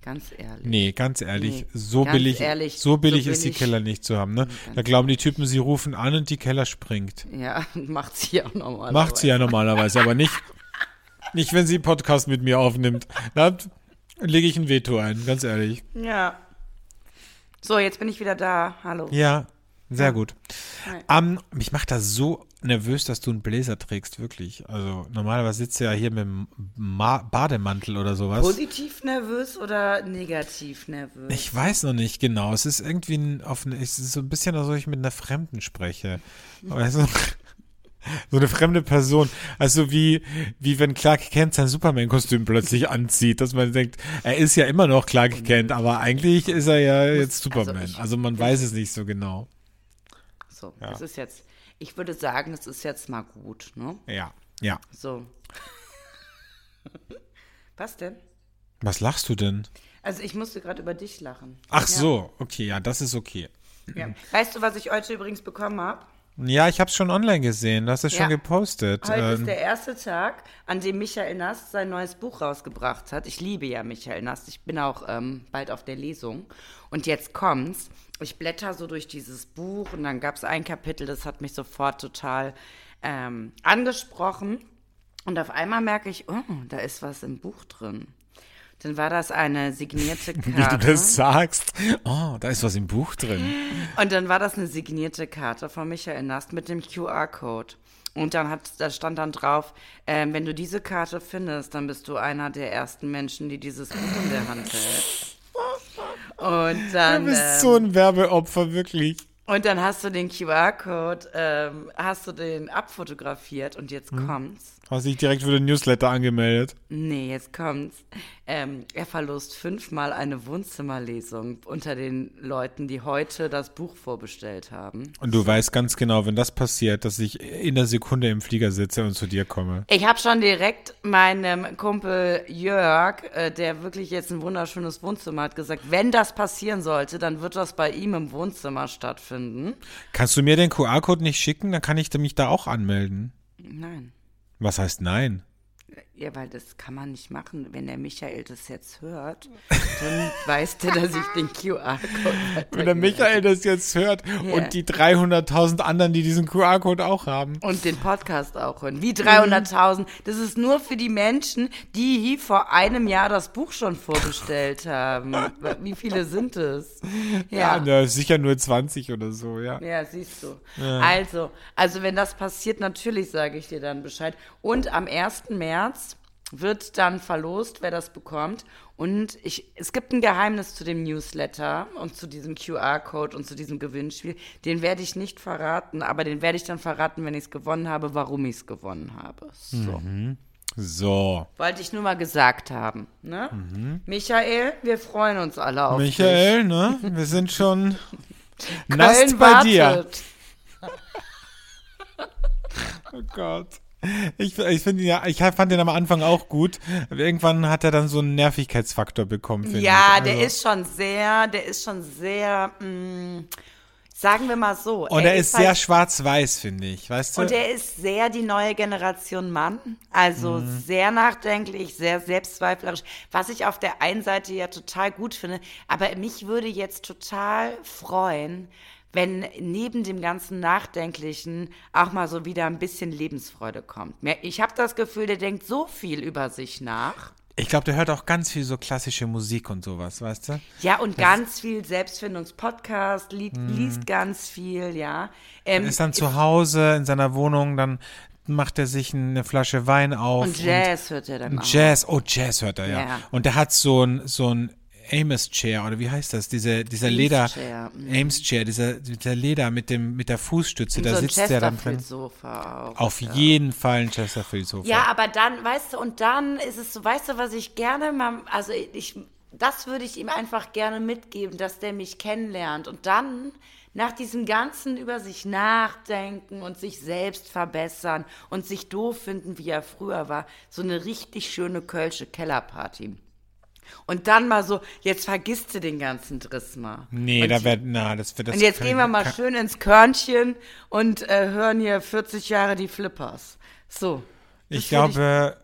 [SPEAKER 2] Ganz ehrlich.
[SPEAKER 1] Nee, ganz ehrlich,
[SPEAKER 2] Nee,
[SPEAKER 1] so
[SPEAKER 2] ganz
[SPEAKER 1] billig,
[SPEAKER 2] ehrlich,
[SPEAKER 1] so billig
[SPEAKER 2] so
[SPEAKER 1] ist die
[SPEAKER 2] billig.
[SPEAKER 1] Keller nicht zu haben, ne?
[SPEAKER 2] Ganz
[SPEAKER 1] Da glauben die Typen, sie rufen an und die Keller springt.
[SPEAKER 2] Ja, macht sie auch normalerweise.
[SPEAKER 1] Macht sie ja normalerweise, aber nicht, nicht, wenn sie einen Podcast mit mir aufnimmt. Da lege ich ein Veto ein, ganz ehrlich.
[SPEAKER 2] Ja. So, jetzt bin ich wieder da. Hallo.
[SPEAKER 1] Ja, sehr gut.
[SPEAKER 2] Ja.
[SPEAKER 1] Ähm, mich macht das so nervös, dass du einen Bläser trägst, wirklich. Also normalerweise sitzt du ja hier mit dem Ma- Bademantel oder sowas.
[SPEAKER 2] Positiv nervös oder negativ nervös?
[SPEAKER 1] Ich weiß noch nicht genau. Es ist irgendwie ein, auf eine, es ist so ein bisschen, als ob ich mit einer Fremden spreche. Weißt du? So eine fremde Person. Also wie, wie wenn Clark Kent sein Superman-Kostüm plötzlich anzieht, dass man denkt, er ist ja immer noch Clark Kent, aber eigentlich ist er ja jetzt Superman.
[SPEAKER 2] also ich-
[SPEAKER 1] Also man weiß es nicht so genau.
[SPEAKER 2] So,
[SPEAKER 1] Ja.
[SPEAKER 2] das ist jetzt, ich würde sagen, es ist jetzt mal gut, ne?
[SPEAKER 1] Ja, ja.
[SPEAKER 2] So. Was denn?
[SPEAKER 1] Was lachst du denn?
[SPEAKER 2] Also ich musste gerade über dich lachen.
[SPEAKER 1] Ach
[SPEAKER 2] Ja.
[SPEAKER 1] so, okay, ja, das ist okay.
[SPEAKER 2] Ja. Weißt du, was ich heute übrigens bekommen habe?
[SPEAKER 1] Ja, ich habe es schon online gesehen. Du hast es
[SPEAKER 2] Ja.
[SPEAKER 1] schon gepostet.
[SPEAKER 2] Heute ist
[SPEAKER 1] Ähm,
[SPEAKER 2] der erste Tag, an dem Michael Nast sein neues Buch rausgebracht hat. Ich liebe ja Michael Nast. Ich bin auch ähm, bald auf der Lesung. Und jetzt kommt's. Ich blätter so durch dieses Buch und dann gab es ein Kapitel, das hat mich sofort total ähm, angesprochen. Und auf einmal merke ich, oh, da ist was im Buch drin. Dann war das eine signierte Karte.
[SPEAKER 1] wie du das sagst. Oh, da ist was im Buch drin.
[SPEAKER 2] Und dann war das eine signierte Karte von Michael Nast mit dem Q R-Code. Und dann hat, da stand dann drauf, ähm, wenn du diese Karte findest, dann bist du einer der ersten Menschen, die dieses Buch in der Hand hält. Und
[SPEAKER 1] Du
[SPEAKER 2] dann,
[SPEAKER 1] bist
[SPEAKER 2] ähm,
[SPEAKER 1] so ein Werbeopfer, wirklich.
[SPEAKER 2] und dann hast du den Q R-Code, ähm, hast du den abfotografiert und jetzt
[SPEAKER 1] Hm.
[SPEAKER 2] kommt's.
[SPEAKER 1] Hast dich direkt für den Newsletter angemeldet.
[SPEAKER 2] Nee, jetzt kommt's. Ähm, er verlost fünfmal eine Wohnzimmerlesung unter den Leuten, die heute das Buch vorbestellt haben.
[SPEAKER 1] Und du weißt ganz genau, wenn das passiert, dass ich in der Sekunde im Flieger sitze und zu dir komme.
[SPEAKER 2] Ich habe schon direkt meinem Kumpel Jörg, äh, der wirklich jetzt ein wunderschönes Wohnzimmer hat, gesagt, wenn das passieren sollte, dann wird das bei ihm im Wohnzimmer stattfinden.
[SPEAKER 1] Kannst du mir den Q R-Code nicht schicken? Dann kann ich mich da auch anmelden.
[SPEAKER 2] Nein.
[SPEAKER 1] Was heißt nein?
[SPEAKER 2] Ja, weil das kann man nicht machen. Wenn der Michael das jetzt hört, dann weiß der, dass ich den Q R-Code
[SPEAKER 1] Wenn der Michael das jetzt hört
[SPEAKER 2] Ja.
[SPEAKER 1] und die dreihunderttausend anderen, die diesen Q R-Code auch haben.
[SPEAKER 2] Und den Podcast auch hören. Wie dreihunderttausend. Das ist nur für die Menschen, die vor einem Jahr das Buch schon vorbestellt haben. Wie viele sind es?
[SPEAKER 1] Ja, na, sicher nur zwanzig oder so, ja.
[SPEAKER 2] Ja, siehst du. Also, also wenn das passiert, natürlich sage ich dir dann Bescheid. Und am ersten März wird dann verlost, wer das bekommt. Und ich, es gibt ein Geheimnis zu dem Newsletter und zu diesem Q R-Code und zu diesem Gewinnspiel. Den werde ich nicht verraten, aber den werde ich dann verraten, wenn ich es gewonnen habe, warum ich es gewonnen habe. So.
[SPEAKER 1] So.
[SPEAKER 2] Wollte ich nur mal gesagt haben. Ne? Michael, wir freuen uns alle auf dich.
[SPEAKER 1] Michael, ne? Wir sind schon
[SPEAKER 2] Köln
[SPEAKER 1] Nast bei dir.
[SPEAKER 2] wartet.
[SPEAKER 1] Oh Gott. Ich, ich finde ihn ja, ich fand den am Anfang auch gut, aber irgendwann hat er dann so einen Nervigkeitsfaktor bekommen, finde
[SPEAKER 2] Ja,
[SPEAKER 1] ich.
[SPEAKER 2] der
[SPEAKER 1] Also-
[SPEAKER 2] ist schon sehr, der ist schon sehr, mh, sagen wir mal so.
[SPEAKER 1] Und er ist sehr
[SPEAKER 2] halt,
[SPEAKER 1] schwarz-weiß, finde ich, weißt du?
[SPEAKER 2] und er ist sehr die neue Generation Mann, also
[SPEAKER 1] Mhm.
[SPEAKER 2] sehr nachdenklich, sehr selbstzweiflerisch, was ich auf der einen Seite ja total gut finde, aber mich würde jetzt total freuen, wenn neben dem ganzen Nachdenklichen auch mal so wieder ein bisschen Lebensfreude kommt. Ich habe das Gefühl, der denkt so viel über sich nach.
[SPEAKER 1] Ich glaube, der hört auch ganz viel so klassische Musik und sowas, weißt du?
[SPEAKER 2] Ja, und ganz viel Selbstfindungspodcast, li liest ganz viel, ja. Ähm,
[SPEAKER 1] Er ist dann zu Hause in seiner Wohnung, dann macht er sich eine Flasche Wein auf.
[SPEAKER 2] und Jazz hört er dann
[SPEAKER 1] Und
[SPEAKER 2] auch.
[SPEAKER 1] Jazz, oh, Jazz hört er, ja.
[SPEAKER 2] Ja.
[SPEAKER 1] Und der hat so ein, so ein Amos Chair, oder wie heißt das? Diese, dieser
[SPEAKER 2] Ames
[SPEAKER 1] Leder,
[SPEAKER 2] Chair, mhm.
[SPEAKER 1] Ames Chair, dieser, dieser Leder mit dem, mit der Fußstütze,
[SPEAKER 2] Und
[SPEAKER 1] da
[SPEAKER 2] so ein
[SPEAKER 1] sitzt der dann drin.
[SPEAKER 2] Chesterfield-Sofa auch.
[SPEAKER 1] Auf jeden Fall ein Chesterfield-Sofa.
[SPEAKER 2] Ja, aber dann, weißt du, und dann ist es so, weißt du, was ich gerne mal, also ich, das würde ich ihm einfach gerne mitgeben, dass der mich kennenlernt und dann nach diesem ganzen über sich nachdenken und sich selbst verbessern und sich doof finden, wie er früher war, so eine richtig schöne kölsche Kellerparty. Und dann mal so, jetzt vergisst du den ganzen Driss mal.
[SPEAKER 1] Nee,
[SPEAKER 2] und
[SPEAKER 1] da wird, na, das wird das.
[SPEAKER 2] Und jetzt
[SPEAKER 1] kann-
[SPEAKER 2] gehen wir mal
[SPEAKER 1] kann-
[SPEAKER 2] schön ins Körnchen und äh, hören hier vierzig Jahre die Flippers. So.
[SPEAKER 1] Ich
[SPEAKER 2] Das würde
[SPEAKER 1] glaube,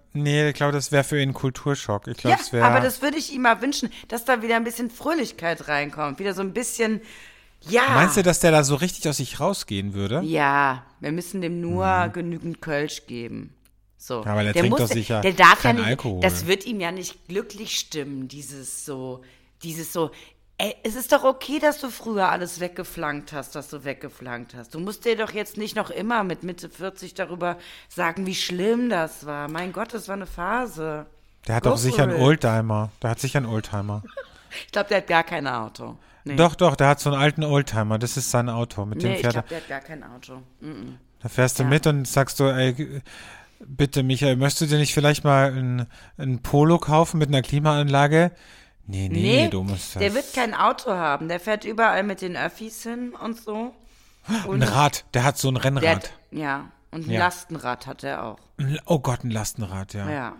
[SPEAKER 1] nee, ich glaube, das wäre für ihn ein Kulturschock. Ich glaube,
[SPEAKER 2] Ja,
[SPEAKER 1] es wäre.
[SPEAKER 2] aber das würde ich ihm mal wünschen, dass da wieder ein bisschen Fröhlichkeit reinkommt. Wieder so ein bisschen, ja.
[SPEAKER 1] Meinst du, dass der da so richtig aus sich rausgehen würde?
[SPEAKER 2] Ja, wir müssen dem nur genügend Kölsch geben. So.
[SPEAKER 1] Ja, aber der trinkt
[SPEAKER 2] muss,
[SPEAKER 1] doch sicher
[SPEAKER 2] der darf
[SPEAKER 1] keinen
[SPEAKER 2] ja nicht,
[SPEAKER 1] Alkohol.
[SPEAKER 2] Das wird ihm ja nicht glücklich stimmen, dieses so, dieses so, ey, es ist doch okay, dass du früher alles weggeflankt hast, was du weggeflankt hast. Du musst dir doch jetzt nicht noch immer mit Mitte vierzig darüber sagen, wie schlimm das war. Mein Gott, das war eine Phase.
[SPEAKER 1] Der hat
[SPEAKER 2] Go
[SPEAKER 1] doch sicher
[SPEAKER 2] for
[SPEAKER 1] einen
[SPEAKER 2] it.
[SPEAKER 1] Oldtimer. Der hat sicher einen Oldtimer.
[SPEAKER 2] Ich glaube, der hat gar kein Auto. Nee.
[SPEAKER 1] Doch, doch, der hat so einen alten Oldtimer. Das ist sein Auto. Mit dem
[SPEAKER 2] Nee, ich
[SPEAKER 1] fährt er.
[SPEAKER 2] glaube, der hat gar kein Auto. Mm-mm.
[SPEAKER 1] Da fährst du
[SPEAKER 2] Ja.
[SPEAKER 1] mit und sagst du, ey, bitte Michael, möchtest du dir nicht vielleicht mal ein, ein Polo kaufen mit einer Klimaanlage? Nee, nee,
[SPEAKER 2] Nee,
[SPEAKER 1] du musst das.
[SPEAKER 2] der wird kein Auto haben. Der fährt überall mit den Öffis hin und so.
[SPEAKER 1] Ein Rad, der hat so ein
[SPEAKER 2] Der
[SPEAKER 1] Rennrad.
[SPEAKER 2] hat, ja, und ein
[SPEAKER 1] Ja.
[SPEAKER 2] Lastenrad hat er auch.
[SPEAKER 1] Ein- Oh Gott, ein Lastenrad, ja.
[SPEAKER 2] Ja.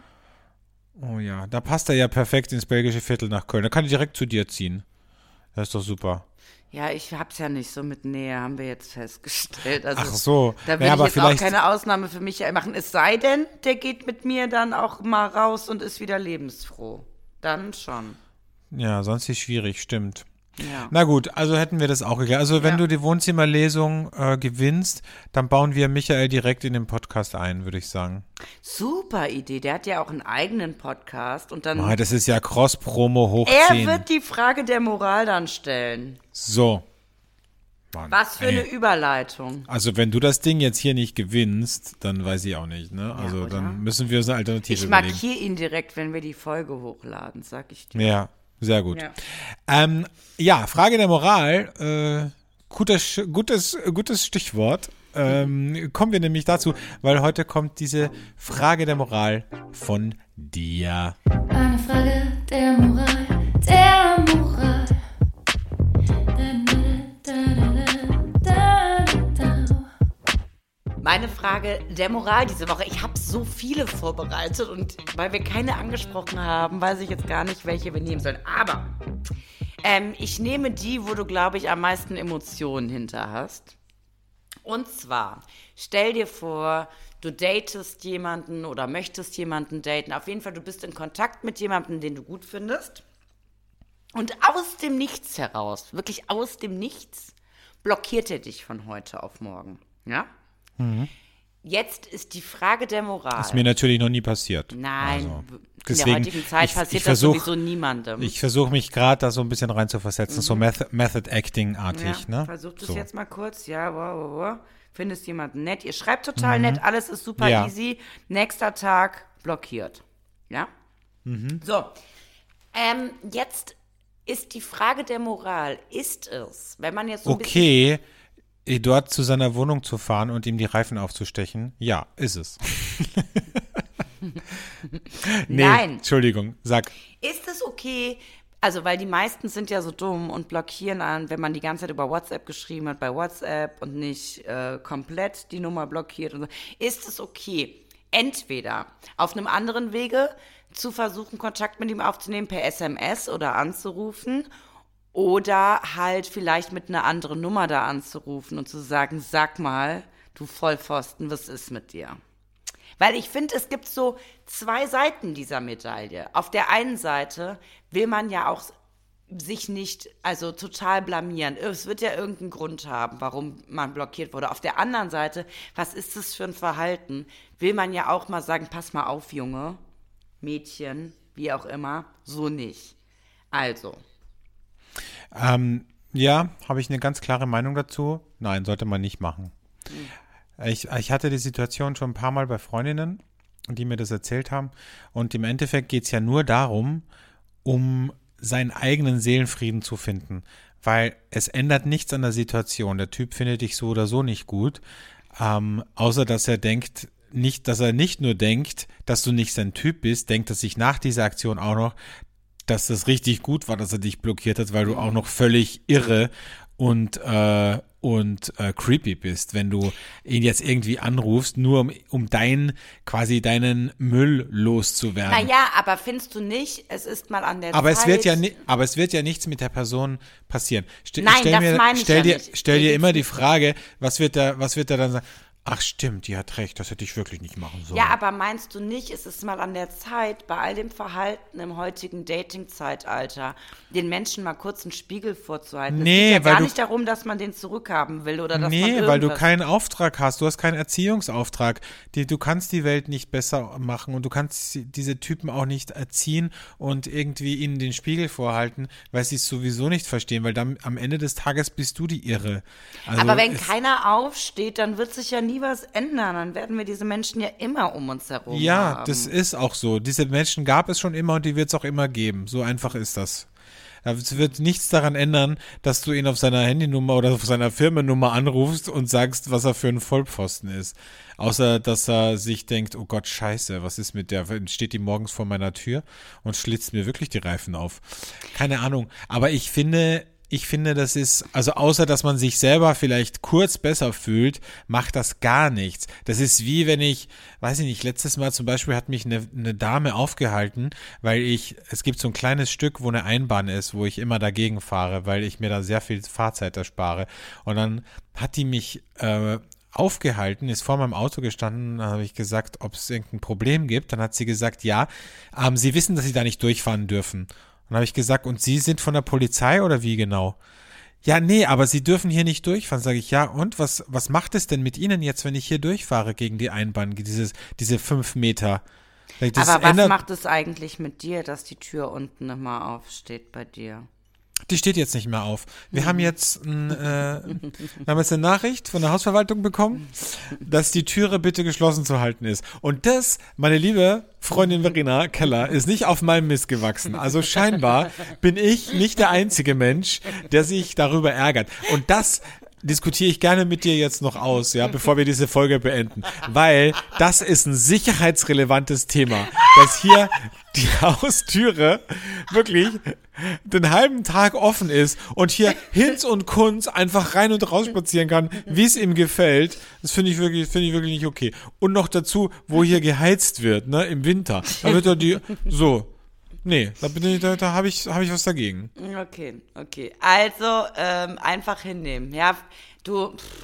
[SPEAKER 1] Oh ja, da passt er ja perfekt ins belgische Viertel nach Köln. Da kann er direkt zu dir ziehen. Das ist doch super.
[SPEAKER 2] Ja, ich hab's ja nicht so mit Nähe, haben wir jetzt festgestellt. Also,
[SPEAKER 1] Ach so.
[SPEAKER 2] Da will
[SPEAKER 1] Naja,
[SPEAKER 2] ich
[SPEAKER 1] aber
[SPEAKER 2] jetzt
[SPEAKER 1] vielleicht-
[SPEAKER 2] auch keine Ausnahme für Michael machen. Es sei denn, der geht mit mir dann auch mal raus und ist wieder lebensfroh. Dann schon.
[SPEAKER 1] Ja, sonst ist schwierig, stimmt.
[SPEAKER 2] Ja.
[SPEAKER 1] Na gut, also hätten wir das auch geklärt. Also wenn
[SPEAKER 2] Ja.
[SPEAKER 1] du die Wohnzimmerlesung äh, gewinnst, dann bauen wir Michael direkt in den Podcast ein, würde ich sagen.
[SPEAKER 2] Super Idee. Der hat ja auch einen eigenen Podcast und dann.
[SPEAKER 1] Ah, das ist ja Cross-Promo hoch
[SPEAKER 2] er
[SPEAKER 1] zehn.
[SPEAKER 2] wird die Frage der Moral dann stellen.
[SPEAKER 1] So. Mann,
[SPEAKER 2] Was für
[SPEAKER 1] ey.
[SPEAKER 2] eine Überleitung.
[SPEAKER 1] Also wenn du das Ding jetzt hier nicht gewinnst, dann weiß ich auch nicht, ne? Also
[SPEAKER 2] oder?
[SPEAKER 1] dann müssen wir uns eine Alternative
[SPEAKER 2] Ich
[SPEAKER 1] überlegen.
[SPEAKER 2] markiere ihn direkt, wenn wir die Folge hochladen, sag ich dir.
[SPEAKER 1] Ja, sehr gut.
[SPEAKER 2] Ja.
[SPEAKER 1] Ähm, ja, Frage der Moral. Äh, gutes, gutes, gutes Stichwort. Ähm, kommen wir nämlich dazu, weil heute kommt diese Frage der Moral von dir.
[SPEAKER 3] Eine Frage der Moral, der Moral. Da, da, da, da, da.
[SPEAKER 2] Meine Frage der Moral diese Woche. Ich habe so viele vorbereitet und weil wir keine angesprochen haben, weiß ich jetzt gar nicht, welche wir nehmen sollen. Aber ähm, ich nehme die, wo du, glaube ich, am meisten Emotionen hinter hast. Und zwar, stell dir vor, du datest jemanden oder möchtest jemanden daten. Auf jeden Fall, du bist in Kontakt mit jemandem, den du gut findest. Und aus dem Nichts heraus, wirklich aus dem Nichts, blockiert er dich von heute auf morgen. Ja? Jetzt ist die Frage der Moral.
[SPEAKER 1] Ist mir natürlich noch nie passiert.
[SPEAKER 2] Nein,
[SPEAKER 1] Also,
[SPEAKER 2] in
[SPEAKER 1] deswegen,
[SPEAKER 2] der heutigen Zeit
[SPEAKER 1] ich-
[SPEAKER 2] passiert
[SPEAKER 1] ich
[SPEAKER 2] das
[SPEAKER 1] versuch-
[SPEAKER 2] sowieso niemandem.
[SPEAKER 1] Ich versuche mich gerade da so ein bisschen rein zu versetzen, so Method, Method Acting-artig,
[SPEAKER 2] ja,
[SPEAKER 1] ne?
[SPEAKER 2] versuch das
[SPEAKER 1] so.
[SPEAKER 2] jetzt mal kurz. Ja, wow, wow, wow. Findest jemanden nett. Ihr schreibt total nett, alles ist super
[SPEAKER 1] Mhm. Ja.
[SPEAKER 2] easy. Nächster Tag blockiert. Ja?
[SPEAKER 1] Mhm.
[SPEAKER 2] So. Ähm, jetzt ist die Frage der Moral. Ist es, wenn man jetzt so ein bisschen
[SPEAKER 1] Okay, eh, dort zu seiner Wohnung zu fahren und ihm die Reifen aufzustechen, ja, ist es. nee,
[SPEAKER 2] Nein.
[SPEAKER 1] Entschuldigung, sag.
[SPEAKER 2] Ist es okay, also weil die meisten sind ja so dumm und blockieren an, wenn man die ganze Zeit über WhatsApp geschrieben hat, bei WhatsApp und nicht äh, komplett die Nummer blockiert und so. Ist es okay, entweder auf einem anderen Wege zu versuchen, Kontakt mit ihm aufzunehmen per S M S oder anzurufen oder halt vielleicht mit einer anderen Nummer da anzurufen und zu sagen, sag mal, du Vollpfosten, was ist mit dir? Weil ich finde, es gibt so zwei Seiten dieser Medaille. Auf der einen Seite will man ja auch sich nicht, also total blamieren. Es wird ja irgendeinen Grund haben, warum man blockiert wurde. Auf der anderen Seite, was ist das für ein Verhalten? Will man ja auch mal sagen, pass mal auf, Junge, Mädchen, wie auch immer, so nicht. Also,
[SPEAKER 1] Ähm, ja, habe ich eine ganz klare Meinung dazu. Nein, sollte man nicht machen. Ich, ich hatte die Situation schon ein paar Mal bei Freundinnen, die mir das erzählt haben. Und im Endeffekt geht es ja nur darum, um seinen eigenen Seelenfrieden zu finden. Weil es ändert nichts an der Situation. Der Typ findet dich so oder so nicht gut. Ähm, außer, dass er denkt, nicht, dass er nicht nur denkt, dass du nicht sein Typ bist, denkt er sich nach dieser Aktion auch noch, dass das richtig gut war, dass er dich blockiert hat, weil du auch noch völlig irre und äh, und äh, creepy bist, wenn du ihn jetzt irgendwie anrufst, nur um, um dein, quasi deinen Müll loszuwerden.
[SPEAKER 2] naja, aber findest du nicht, es ist mal an der
[SPEAKER 1] aber
[SPEAKER 2] Zeit.
[SPEAKER 1] es wird ja ni- aber es wird ja nichts mit der Person passieren. Ste
[SPEAKER 2] Nein,
[SPEAKER 1] stell
[SPEAKER 2] das
[SPEAKER 1] mir,
[SPEAKER 2] meine ich
[SPEAKER 1] stell
[SPEAKER 2] ja
[SPEAKER 1] dir,
[SPEAKER 2] nicht.
[SPEAKER 1] Stell
[SPEAKER 2] Mir
[SPEAKER 1] dir
[SPEAKER 2] geht's
[SPEAKER 1] immer die
[SPEAKER 2] nicht-
[SPEAKER 1] Frage, was wird da, was wird da dann sagen? Ach stimmt, die hat recht, das hätte ich wirklich nicht machen sollen.
[SPEAKER 2] Ja, aber meinst du nicht, ist es mal an der Zeit, bei all dem Verhalten im heutigen Dating-Zeitalter, den Menschen mal kurz einen Spiegel vorzuhalten?
[SPEAKER 1] Nee,
[SPEAKER 2] es geht ja
[SPEAKER 1] weil
[SPEAKER 2] gar
[SPEAKER 1] du-
[SPEAKER 2] nicht darum, dass man den zurückhaben will oder dass man
[SPEAKER 1] Nee,
[SPEAKER 2] irgendwas...
[SPEAKER 1] weil du keinen Auftrag hast, du hast keinen Erziehungsauftrag. Die, du kannst die Welt nicht besser machen und du kannst sie- diese Typen auch nicht erziehen und irgendwie ihnen den Spiegel vorhalten, weil sie es sowieso nicht verstehen, weil dann am Ende des Tages bist du die Irre. Also
[SPEAKER 2] Aber wenn
[SPEAKER 1] es-
[SPEAKER 2] keiner aufsteht, dann wird sich ja nie was ändern. Dann werden wir diese Menschen ja immer um uns herum
[SPEAKER 1] Ja,
[SPEAKER 2] haben.
[SPEAKER 1] das ist auch so. Diese Menschen gab es schon immer und die wird es auch immer geben. So einfach ist das. Es wird nichts daran ändern, dass du ihn auf seiner Handynummer oder auf seiner Firmennummer anrufst und sagst, was er für ein Vollpfosten ist. Außer, dass er sich denkt, oh Gott, scheiße, was ist mit der? Steht die morgens vor meiner Tür und schlitzt mir wirklich die Reifen auf. Keine Ahnung. Aber ich finde, ich finde, das ist, also außer, dass man sich selber vielleicht kurz besser fühlt, macht das gar nichts. Das ist wie wenn ich, weiß ich nicht, letztes Mal zum Beispiel hat mich eine, eine Dame aufgehalten, weil ich, es gibt so ein kleines Stück, wo eine Einbahn ist, wo ich immer dagegen fahre, weil ich mir da sehr viel Fahrzeit erspare. Und dann hat die mich äh, aufgehalten, ist vor meinem Auto gestanden, dann habe ich gesagt, ob es irgendein Problem gibt. Dann hat sie gesagt, ja, ähm, sie wissen, dass sie da nicht durchfahren dürfen. Dann habe ich gesagt, und Sie sind von der Polizei oder wie genau? Ja, nee, aber Sie dürfen hier nicht durchfahren. Sage ich, ja, und was, was macht es denn mit Ihnen jetzt, wenn ich hier durchfahre gegen die Einbahn, dieses, diese fünf Meter? Sag ich, das
[SPEAKER 2] Aber was
[SPEAKER 1] ändert-
[SPEAKER 2] macht es eigentlich mit dir, dass die Tür unten immer aufsteht bei dir?
[SPEAKER 1] Die steht jetzt nicht mehr auf. Wir haben jetzt, ein, äh, wir haben jetzt eine Nachricht von der Hausverwaltung bekommen, dass die Türe bitte geschlossen zu halten ist. Und das, meine liebe Freundin Verena Keller, ist nicht auf meinem Mist gewachsen. Also scheinbar bin ich nicht der einzige Mensch, der sich darüber ärgert. Und das diskutiere ich gerne mit dir jetzt noch aus, ja, bevor wir diese Folge beenden. Weil das ist ein sicherheitsrelevantes Thema, dass hier die Haustüre wirklich den halben Tag offen ist und hier Hinz und Kunz einfach rein und raus spazieren kann, wie es ihm gefällt. Das finde ich wirklich, finde ich wirklich nicht okay. Und noch dazu, wo hier geheizt wird, ne, im Winter. Da wird doch die, so. Nee, da bin ich, da, da habe ich, habe ich was dagegen.
[SPEAKER 2] Okay, okay. Also, ähm, einfach hinnehmen. Ja, du, pff,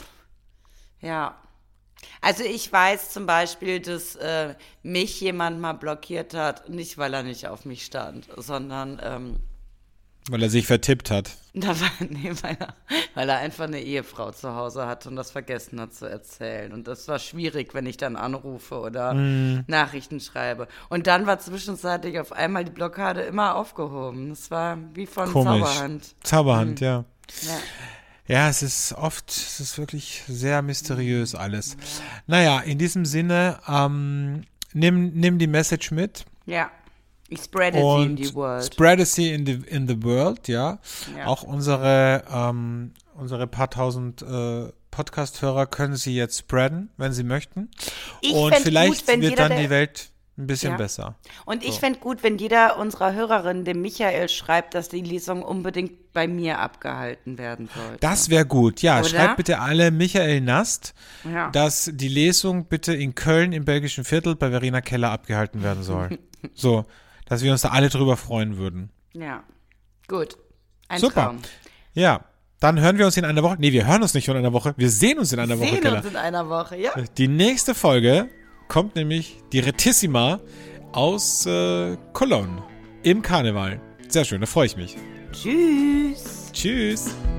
[SPEAKER 2] ja. Also ich weiß zum Beispiel, dass äh, mich jemand mal blockiert hat, nicht weil er nicht auf mich stand, sondern ähm,
[SPEAKER 1] Weil er sich vertippt hat.
[SPEAKER 2] da war, nee, weil, er, weil er einfach eine Ehefrau zu Hause hatte und das vergessen hat zu erzählen. Und das war schwierig, wenn ich dann anrufe oder
[SPEAKER 1] Mm.
[SPEAKER 2] Nachrichten schreibe. Und dann war zwischenzeitlich auf einmal die Blockade immer aufgehoben. Das war wie von
[SPEAKER 1] Komisch.
[SPEAKER 2] Zauberhand.
[SPEAKER 1] Zauberhand, ja.
[SPEAKER 2] Ja.
[SPEAKER 1] Ja, es ist oft, es ist wirklich sehr mysteriös alles. Naja, in diesem Sinne, ähm, nimm, nimm die Message mit
[SPEAKER 2] ja. Ich spreade sie in
[SPEAKER 1] und
[SPEAKER 2] die World.
[SPEAKER 1] spread sie in the, in the world, ja.
[SPEAKER 2] Ja.
[SPEAKER 1] Auch unsere, ähm, unsere paar tausend äh, Podcast-Hörer können sie jetzt spreaden, wenn sie möchten.
[SPEAKER 2] Ich
[SPEAKER 1] und
[SPEAKER 2] fänd
[SPEAKER 1] vielleicht
[SPEAKER 2] gut, wenn
[SPEAKER 1] wird
[SPEAKER 2] jeder,
[SPEAKER 1] dann
[SPEAKER 2] der-
[SPEAKER 1] die Welt ein bisschen
[SPEAKER 2] Ja.
[SPEAKER 1] besser.
[SPEAKER 2] Und ich
[SPEAKER 1] So.
[SPEAKER 2] fände gut, wenn jeder unserer Hörerinnen dem Michael schreibt, dass die Lesung unbedingt bei mir abgehalten werden sollte.
[SPEAKER 1] Das wäre gut. Ja,
[SPEAKER 2] Oder?
[SPEAKER 1] schreibt bitte alle Michael Nast,
[SPEAKER 2] Ja.
[SPEAKER 1] dass die Lesung bitte in Köln im belgischen Viertel bei Verena Keller abgehalten werden soll. So, dass wir uns da alle drüber freuen würden.
[SPEAKER 2] Ja, gut. Ein
[SPEAKER 1] Super.
[SPEAKER 2] Traum.
[SPEAKER 1] Ja, dann hören wir uns in einer Woche. Nee, wir hören uns nicht in einer Woche. Wir sehen uns in einer Woche,
[SPEAKER 2] Sehen
[SPEAKER 1] Keller.
[SPEAKER 2] uns in einer Woche, ja?
[SPEAKER 1] Die nächste Folge kommt nämlich die Retissima aus äh, Cologne im Karneval. Sehr schön, da freue ich mich.
[SPEAKER 2] Tschüss.
[SPEAKER 1] Tschüss.